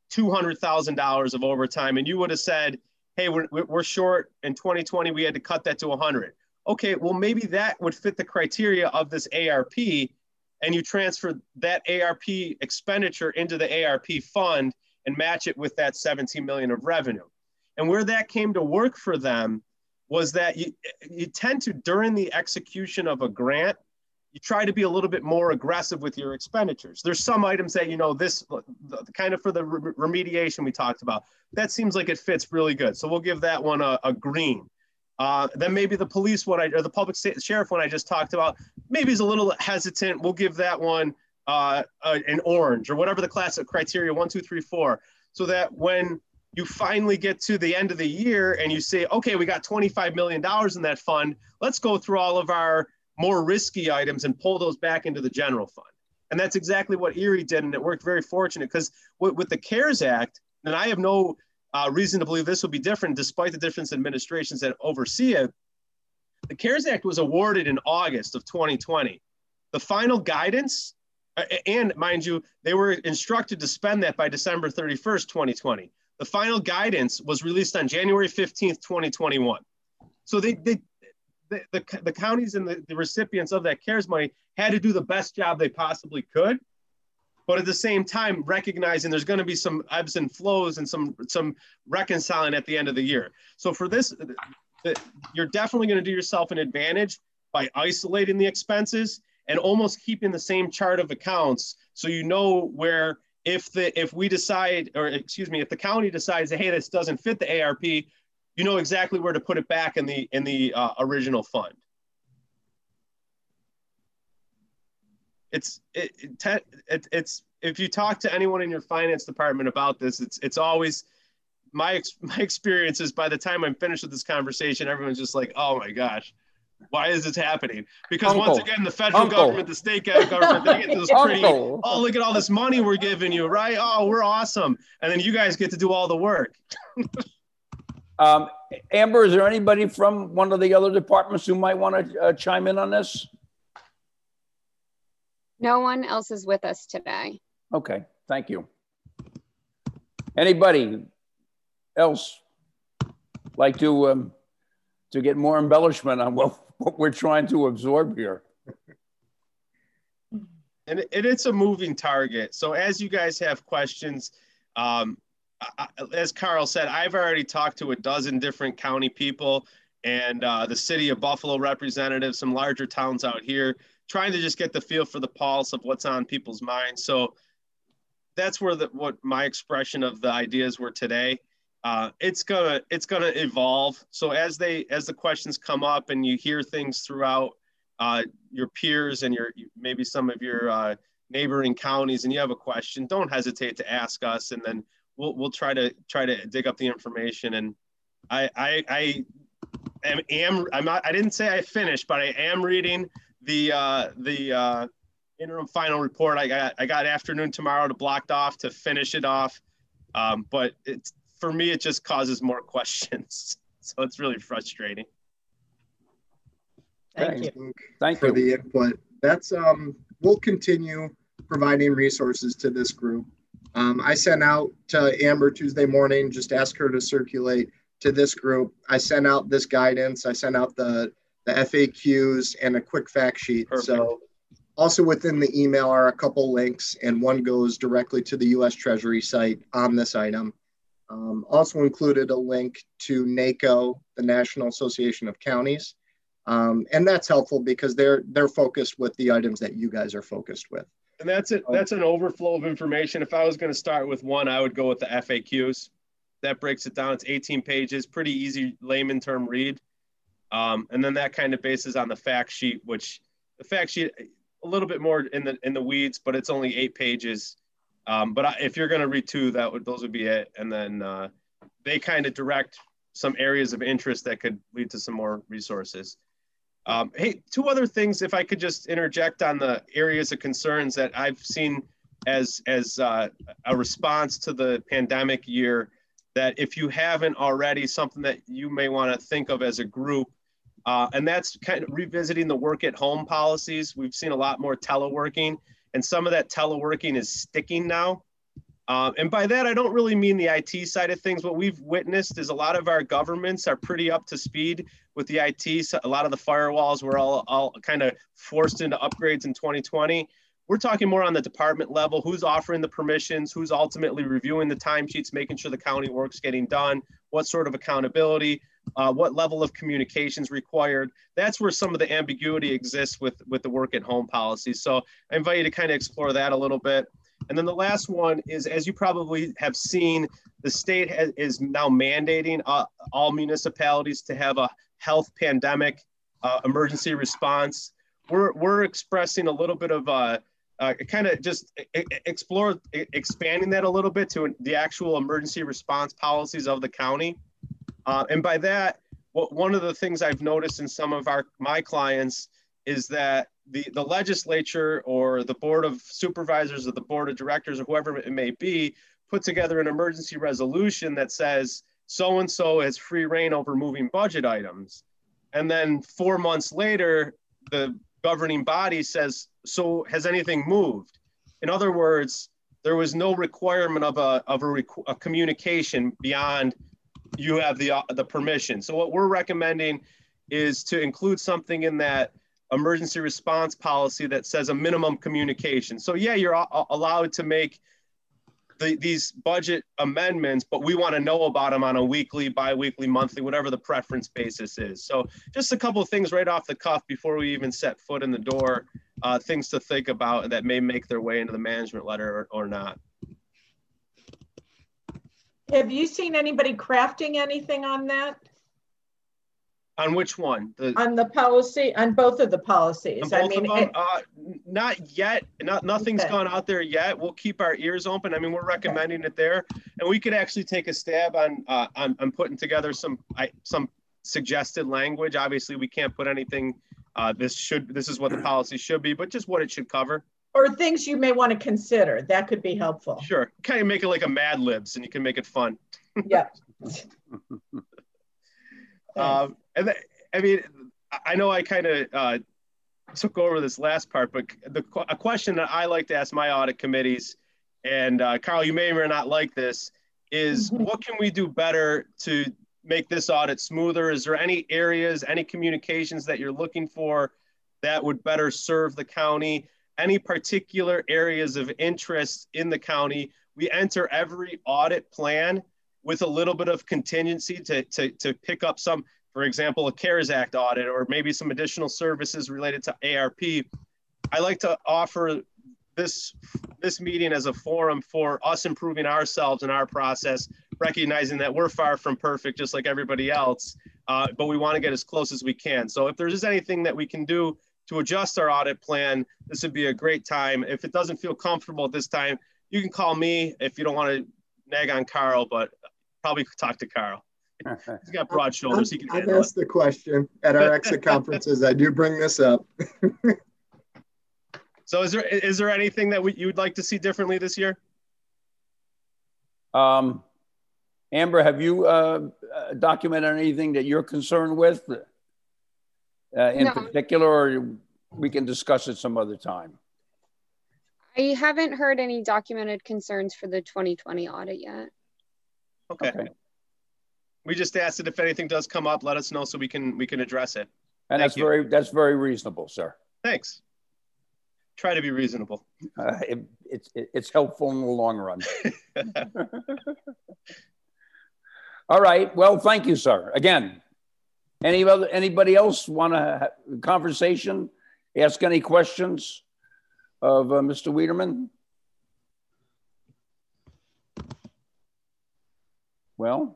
$200,000 of overtime, and you would have said, hey, we're short in 2020, we had to cut that to 100. Okay, well, maybe that would fit the criteria of this ARP, and you transfer that ARP expenditure into the ARP fund and match it with that 17 million of revenue. And where that came to work for them was that you tend to, during the execution of a grant, you try to be a little bit more aggressive with your expenditures. There's some items that, you know, this kind of for the remediation we talked about, that seems like it fits really good. So we'll give that one a green. Then maybe the police one, or the public sheriff one I just talked about, maybe is a little hesitant. We'll give that one an orange, or whatever the class of criteria, 1, 2, 3, 4, so that when you finally get to the end of the year and you say, okay, we got $25 million in that fund, let's go through all of our more risky items and pull those back into the general fund. And that's exactly what Erie did, and it worked very fortunate, because with the CARES Act, and I have no reason to believe this will be different despite the different administrations that oversee it, the CARES Act was awarded in August of 2020. The final guidance, and mind you, they were instructed to spend that by December 31st, 2020. The final guidance was released on January 15th, 2021. So the counties and the recipients of that CARES money had to do the best job they possibly could, but at the same time, recognizing there's going to be some ebbs and flows and some reconciling at the end of the year. So for this, you're definitely going to do yourself an advantage by isolating the expenses and almost keeping the same chart of accounts, so you know where, if we decide, or excuse me, if the county decides that, hey, this doesn't fit the ARP, you know exactly where to put it back in the original fund. It's if you talk to anyone in your finance department about this, it's always my experience is, by the time I'm finished with this conversation, everyone's just like, oh my gosh, why is this happening? Because once again, the federal government, the state government, they get this pretty, oh, look at all this money we're giving you, right? Oh, we're awesome. And then you guys get to do all the work. Amber, is there anybody from one of the other departments who might want to chime in on this? No one else is with us today. Okay, thank you. Anybody else like to get more embellishment on what we're trying to absorb here? And it's a moving target. So as you guys have questions, as Carl said, I've already talked to a dozen different county people and the city of Buffalo representatives, some larger towns out here, trying to just get the feel for the pulse of what's on people's minds. So that's where what my expression of the ideas were today. It's gonna evolve. So as the questions come up and you hear things throughout your peers and maybe some of your neighboring counties, and you have a question, don't hesitate to ask us, and then we'll try to dig up the information. And I didn't say I finished, but I am reading the interim final report. I got afternoon tomorrow to blocked off to finish it off, but for me it just causes more questions, so it's really frustrating. Thank you for the input. That's we'll continue providing resources to this group. I sent out to Amber Tuesday morning, just ask her to circulate to this group. I sent out this guidance. I sent out the FAQs and a quick fact sheet. Perfect. So also within the email are a couple links, and one goes directly to the U.S. Treasury site on this item. Also included a link to NACO, the National Association of Counties. And that's helpful because they're focused with the items that you guys are focused with. And that's it. That's an overflow of information. If I was going to start with one, I would go with the FAQs. That breaks it down. It's 18 pages, pretty easy layman term read. And then that kind of bases on the fact sheet, which the fact sheet a little bit more in the weeds, but it's only 8 pages. But if you're going to read 2, those would be it. And then they kind of direct some areas of interest that could lead to some more resources. Hey, 2 other things, if I could just interject on the areas of concerns that I've seen as a response to the pandemic year, that if you haven't already, something that you may want to think of as a group, And that's kind of revisiting the work at home policies. We've seen a lot more teleworking, and some of that teleworking is sticking now. And by that, I don't really mean the IT side of things. What we've witnessed is a lot of our governments are pretty up to speed with the IT. So a lot of the firewalls were all kind of forced into upgrades in 2020. We're talking more on the department level, who's offering the permissions, who's ultimately reviewing the timesheets, making sure the county work's getting done, what sort of accountability, what level of communications required. That's where some of the ambiguity exists with the work at home policy. So I invite you to kind of explore that a little bit. And then the last one is, as you probably have seen, the state is now mandating all municipalities to have a health pandemic emergency response. We're expressing a little bit of kind of just expanding that a little bit to the actual emergency response policies of the county. And by that, one of the things I've noticed in some of my clients is that the legislature or the board of supervisors or the board of directors or whoever it may be put together an emergency resolution that says so-and-so has free reign over moving budget items. And then 4 months later, the governing body says, so has anything moved? In other words, there was no requirement of a communication beyond you have the permission. So what we're recommending is to include something in that emergency response policy that says a minimum communication. So yeah, you're allowed to make these budget amendments, but we want to know about them on a weekly, bi-weekly, monthly, whatever the preference basis is. So just a couple of things right off the cuff before we even set foot in the door, things to think about that may make their way into the management letter or not. Have you seen anybody crafting anything on that? On which one? On the policy, on both of the policies. I mean, not yet. Nothing's gone out there yet. We'll keep our ears open. I mean, we're recommending it there, and we could actually take a stab on putting together some suggested language. Obviously, we can't put anything. This is what the policy should be, but just what it should cover. Or things you may want to consider. That could be helpful. Sure. Kind of make it like a Mad Libs, and you can make it fun. Yeah. And I mean, I know I kind of took over this last part, but a question that I like to ask my audit committees, and Carl, you may or may not like this, is what can we do better to make this audit smoother? Is there any areas, any communications that you're looking for that would better serve the county? Any particular areas of interest in the county? We enter every audit plan with a little bit of contingency to pick up some, for example, a CARES Act audit, or maybe some additional services related to ARP. I like to offer this meeting as a forum for us improving ourselves and our process, recognizing that we're far from perfect, just like everybody else, but we want to get as close as we can. So if there's anything that we can do to adjust our audit plan, this would be a great time. If it doesn't feel comfortable at this time, you can call me if you don't want to nag on Carl, but probably talk to Carl. He's got broad shoulders. He can handle it. I've asked the question at our exit conferences. I do bring this up. So is there anything that you would like to see differently this year? Amber, have you documented anything that you're concerned with in particular, or we can discuss it some other time? I haven't heard any documented concerns for the 2020 audit yet. Okay. We just asked it, if anything does come up, let us know so we can address it. And that's very reasonable, sir. Thanks. Try to be reasonable. It's helpful in the long run. All right. Well, thank you, sir. Again, anybody else want to have a conversation? Ask any questions of Mr. Wiederman? Well,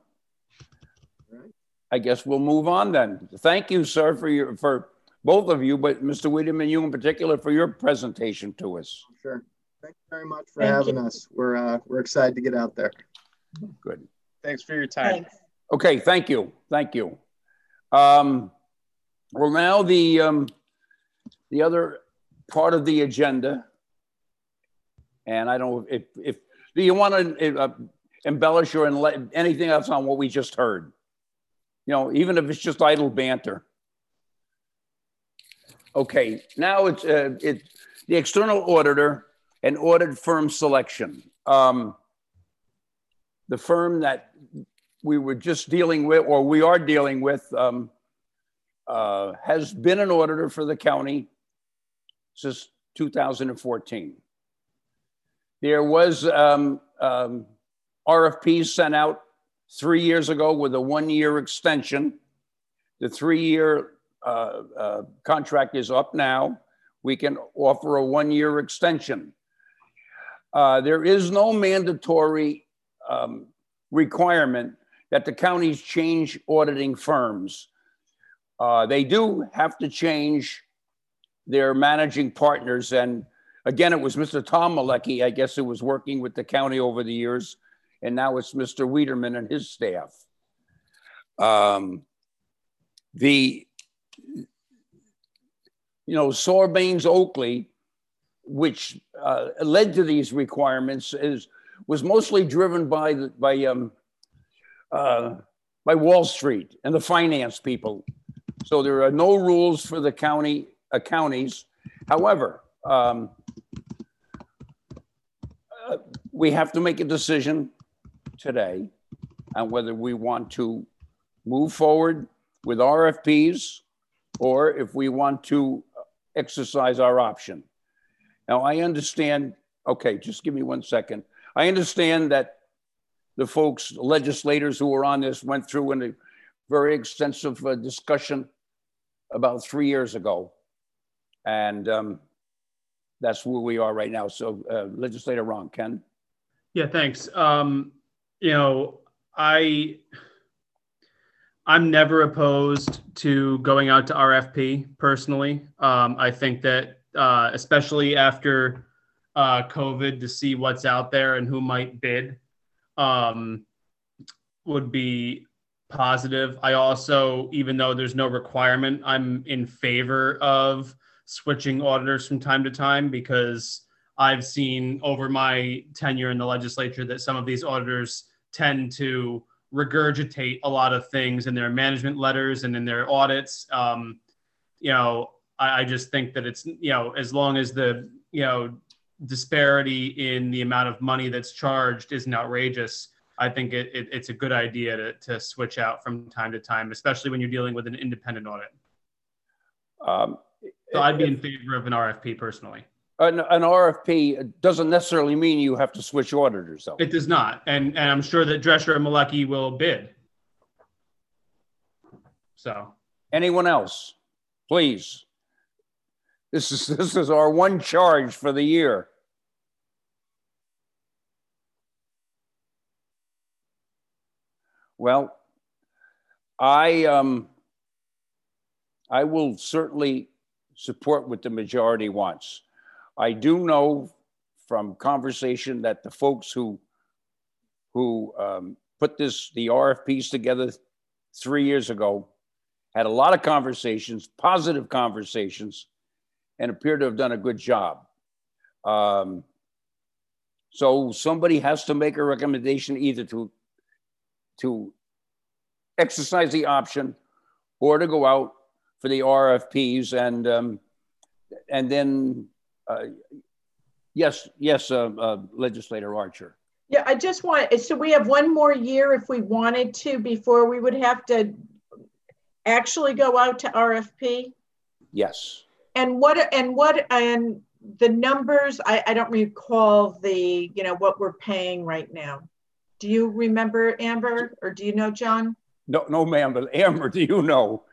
I guess we'll move on then. Thank you, sir, for both of you, but Mr. Wiederman, you in particular, for your presentation to us. Sure. Thank you very much for having us. We're excited to get out there. Good. Thanks for your time. Thanks. Okay, thank you. Thank you. Well, now the other part of the agenda, and I don't know if do you want to embellish or anything else on what we just heard? You know, even if it's just idle banter. Okay, now it's the external auditor and audit firm selection. The firm that we were just dealing with, or we are dealing with, has been an auditor for the county since 2014. There was RFPs sent out 3 years ago with a 1-year extension. The 3-year contract is up now. We can offer a 1-year extension. There is no mandatory requirement that the counties change auditing firms. They do have to change their managing partners. And again, it was Mr. Tom Malecki, I guess, who was working with the county over the years. And now it's Mr. Wiederman and his staff. Sarbanes-Oakley, which led to these requirements, was mostly driven by Wall Street and the finance people. So there are no rules for the counties. However, we have to make a decision today on whether we want to move forward with RFPs or if we want to exercise our option. Now, I understand, okay, just give me 1 second. I understand that the folks, legislators who were on this went through in a very extensive discussion about 3 years ago. And that's where we are right now. So Legislator Ron, Ken? Yeah, thanks. I'm never opposed to going out to RFP personally. I think that especially after COVID, to see what's out there and who might bid would be positive. I also, even though there's no requirement, I'm in favor of switching auditors from time to time because I've seen over my tenure in the legislature that some of these auditors tend to regurgitate a lot of things in their management letters and in their audits. I just think that it's, as long as the, disparity in the amount of money that's charged isn't outrageous, I think it's a good idea to switch out from time to time, especially when you're dealing with an independent audit. So I'd be in favor of an RFP personally. An RFP doesn't necessarily mean you have to switch auditors, though. It does not, and I'm sure that Drescher and Malecki will bid. So, anyone else, please? This is our one charge for the year. Well, I will certainly support what the majority wants. I do know from conversation that the folks who put the RFPs together 3 years ago had a lot of conversations, positive conversations, and appear to have done a good job. So somebody has to make a recommendation either to exercise the option or to go out for the RFPs and then yes, Legislator Archer. Yeah, I just want, so we have one more year if we wanted to before we would have to actually go out to RFP? Yes. And the numbers, I don't recall what we're paying right now. Do you remember, Amber, or do you know, John? No, ma'am, but Amber, do you know?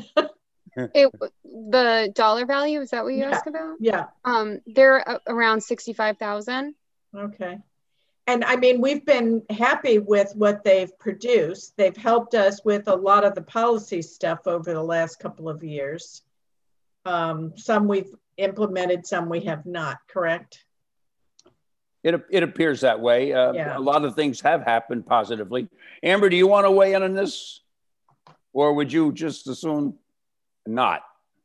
The dollar value, is that what you asked about? Yeah. They're around 65,000. Okay. And I mean, we've been happy with what they've produced. They've helped us with a lot of the policy stuff over the last couple of years. Some we've implemented, some we have not, correct? It appears that way. Yeah. A lot of things have happened positively. Amber, do you want to weigh in on this? Or would you just assume not?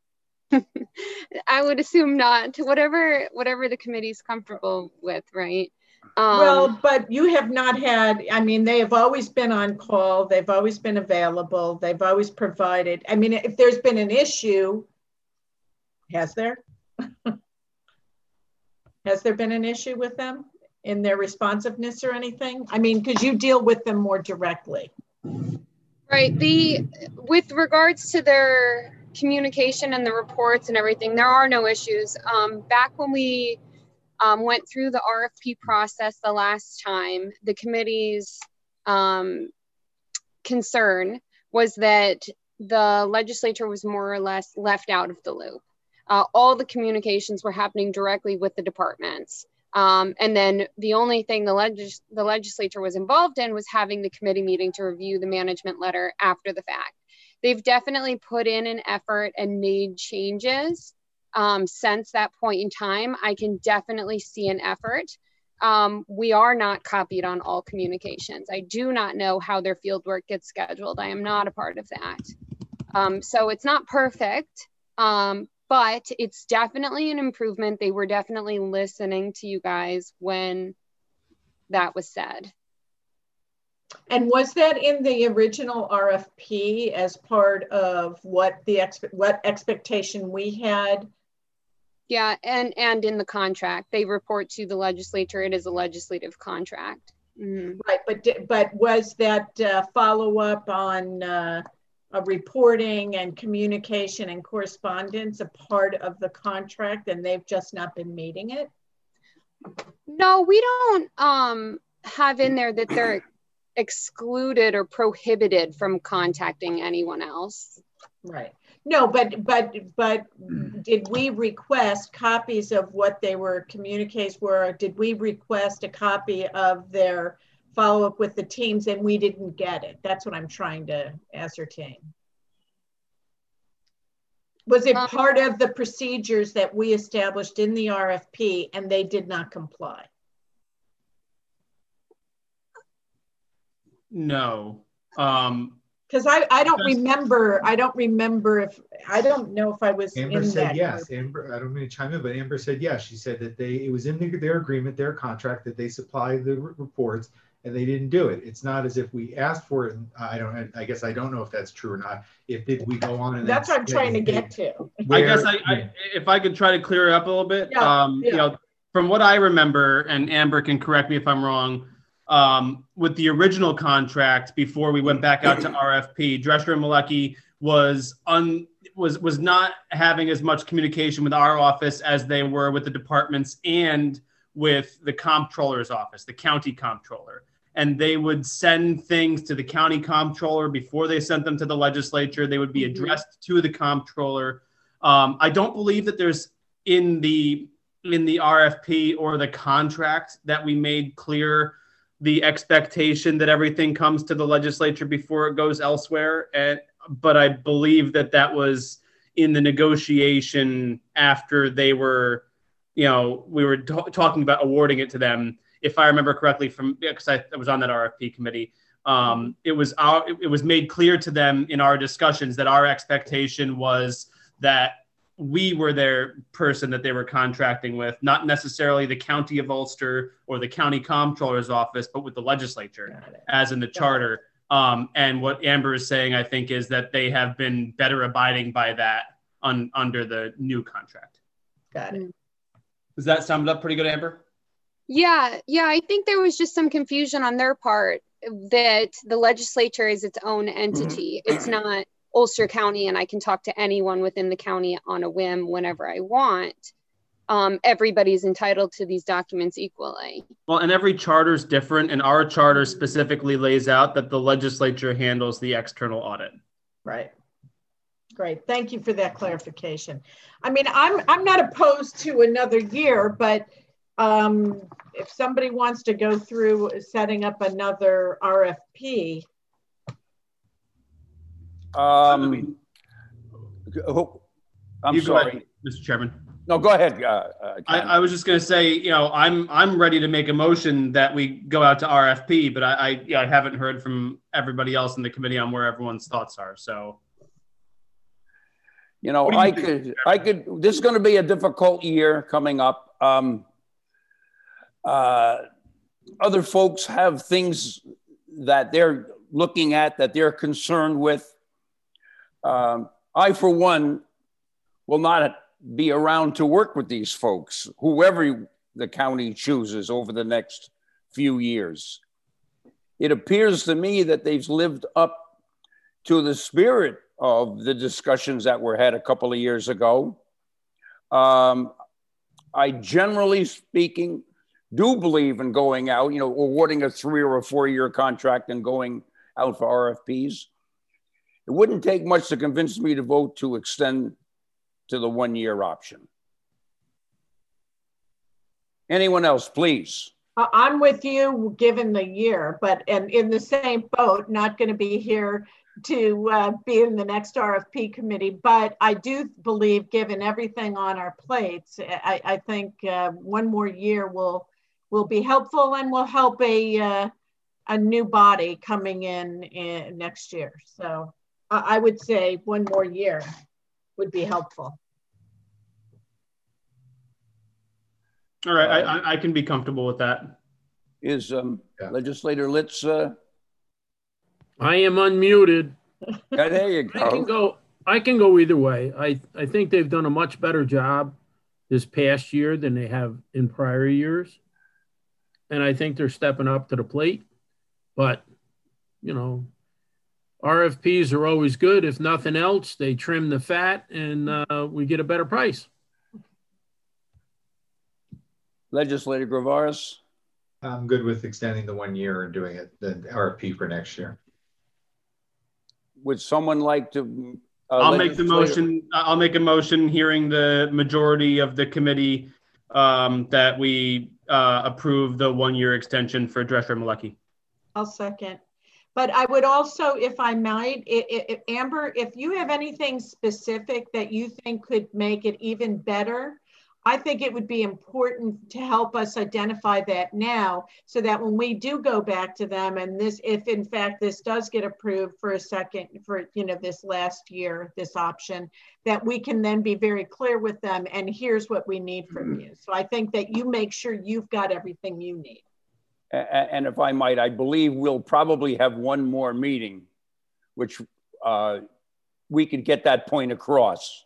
I would assume not. Whatever the committee's comfortable with, right? Well, but you have not had, I mean, they have always been on call. They've always been available. They've always provided. I mean, if there's been an issue, Has there? Has there been an issue with them in their responsiveness or anything? I mean, because you deal with them more directly. Right. With regards to their communication and the reports and everything, there are no issues. Back when we went through the RFP process the last time, the committee's concern was that the legislature was more or less left out of the loop. All the communications were happening directly with the departments. And then the only thing the legislature was involved in was having the committee meeting to review the management letter after the fact. They've definitely put in an effort and made changes since that point in time. I can definitely see an effort. We are not copied on all communications. I do not know how their field work gets scheduled. I am not a part of that. So it's not perfect. But it's definitely an improvement. They were definitely listening to you guys when that was said. And was that in the original RFP as part of what expectation we had? Yeah, and in the contract, they report to the legislature. It is a legislative contract. Mm-hmm. Right, but was that follow-up on reporting and communication and correspondence a part of the contract, and they've just not been meeting it? No, we don't have in there that they're excluded or prohibited from contacting anyone else. Right. No, but did we request copies of what they were communiques were? Did we request a copy of their follow up with the teams and we didn't get it? That's what I'm trying to ascertain. Was it part of the procedures that we established in the RFP and they did not comply? No. Because I don't remember. I don't know if I was Amber in said that yes. group. Amber, I don't mean to chime in, but Amber said yes. She said that it was in their agreement, their contract, that they supply the reports, and they didn't do it. It's not as if we asked for it. And I guess I don't know if that's true or not. Did we go on and that's what I'm trying to get to. I guess if I could try to clear it up a little bit. Yeah. You know, from what I remember, and Amber can correct me if I'm wrong. With the original contract, before we went back out to RFP, Drescher and Malecki was not having as much communication with our office as they were with the departments and with the comptroller's office, the county comptroller. And they would send things to the county comptroller before they sent them to the legislature. They would be addressed to the comptroller. I don't believe that there's in the RFP or the contract that we made clear the expectation that everything comes to the legislature before it goes elsewhere. But I believe that was in the negotiation after they were, we were talking about awarding it to them. If I remember correctly because I was on that RFP committee, it was made clear to them in our discussions that our expectation was that we were their person that they were contracting with, not necessarily the county of Ulster or the county comptroller's office, but with the legislature, as in the charter. And what Amber is saying, I think, is that they have been better abiding by that under the new contract. Got it. Does that sum it up pretty good, Amber? Yeah. I think there was just some confusion on their part that the legislature is its own entity. It's not Ulster County, and I can talk to anyone within the county on a whim whenever I want. Everybody's entitled to these documents equally. Well, and every charter is different, and our charter specifically lays out that the legislature handles the external audit. Right. Great. Thank you for that clarification. I mean, I'm not opposed to another year, but if somebody wants to go through setting up another RFP. I'm sorry, Mr. Chairman. No, go ahead. I was just going to say, I'm ready to make a motion that we go out to RFP, but I haven't heard from everybody else in the committee on where everyone's thoughts are. So, I could. This is going to be a difficult year coming up. Other folks have things that they're looking at, that they're concerned with. I, for one, will not be around to work with these folks, whoever the county chooses over the next few years. It appears to me that they've lived up to the spirit of the discussions that were had a couple of years ago. I generally speaking do believe in going out, awarding a 3 or a 4 year contract and going out for RFPs. It wouldn't take much to convince me to vote to extend to the 1 year option. Anyone else, please? I'm with you given the year, but and in the same boat, not going to be here to be in the next RFP committee. But I do believe, given everything on our plates, I think 1 more year will be helpful and will help a new body coming in next year. So I would say 1 more year would be helpful. All right, I can be comfortable with that. Is Legislator Litz? I am unmuted. Yeah, there you go. I can go either way. I think they've done a much better job this past year than they have in prior years. And I think they're stepping up to the plate. But, RFPs are always good. If nothing else, they trim the fat and we get a better price. Legislator Gravaris? I'm good with extending the 1 year and doing it, the RFP for next year. Would someone like to? I'll make the motion. I'll make a motion hearing the majority of the committee that we approve the 1 year extension for Director Malecki. I'll second. But I would also, if I might, Amber, if you have anything specific that you think could make it even better, I think it would be important to help us identify that now so that when we do go back to them and this, if in fact this does get approved for a second, for this last year, this option, that we can then be very clear with them and here's what we need from you. So I think that you make sure you've got everything you need. And if I might, I believe we'll probably have 1 more meeting, which we could get that point across.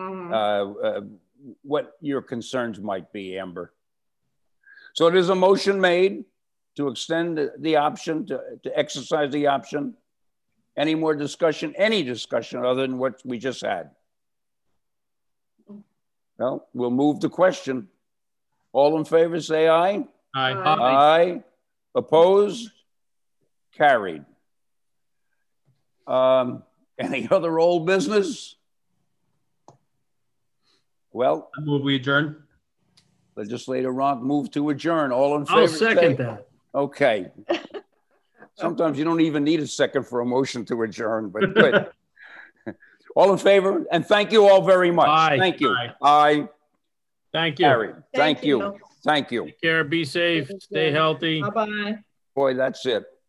What your concerns might be, Amber. So there's a motion made to extend the option, to exercise the option. Any more discussion, any discussion other than what we just had? Well, we'll move the question. All in favor, say aye. Aye. Aye. Opposed? Carried. Any other old business? Well, I move we adjourn. Legislator Ronk moved to adjourn. All in favor? I'll second that. Okay. Sometimes you don't even need a second for a motion to adjourn, but good. All in favor? And thank you all very much. Aye. Thank you. Aye. Aye. Thank you. Carried. Thank you. Thank you. Take care. Be safe. Stay healthy. Bye-bye. Boy, that's it.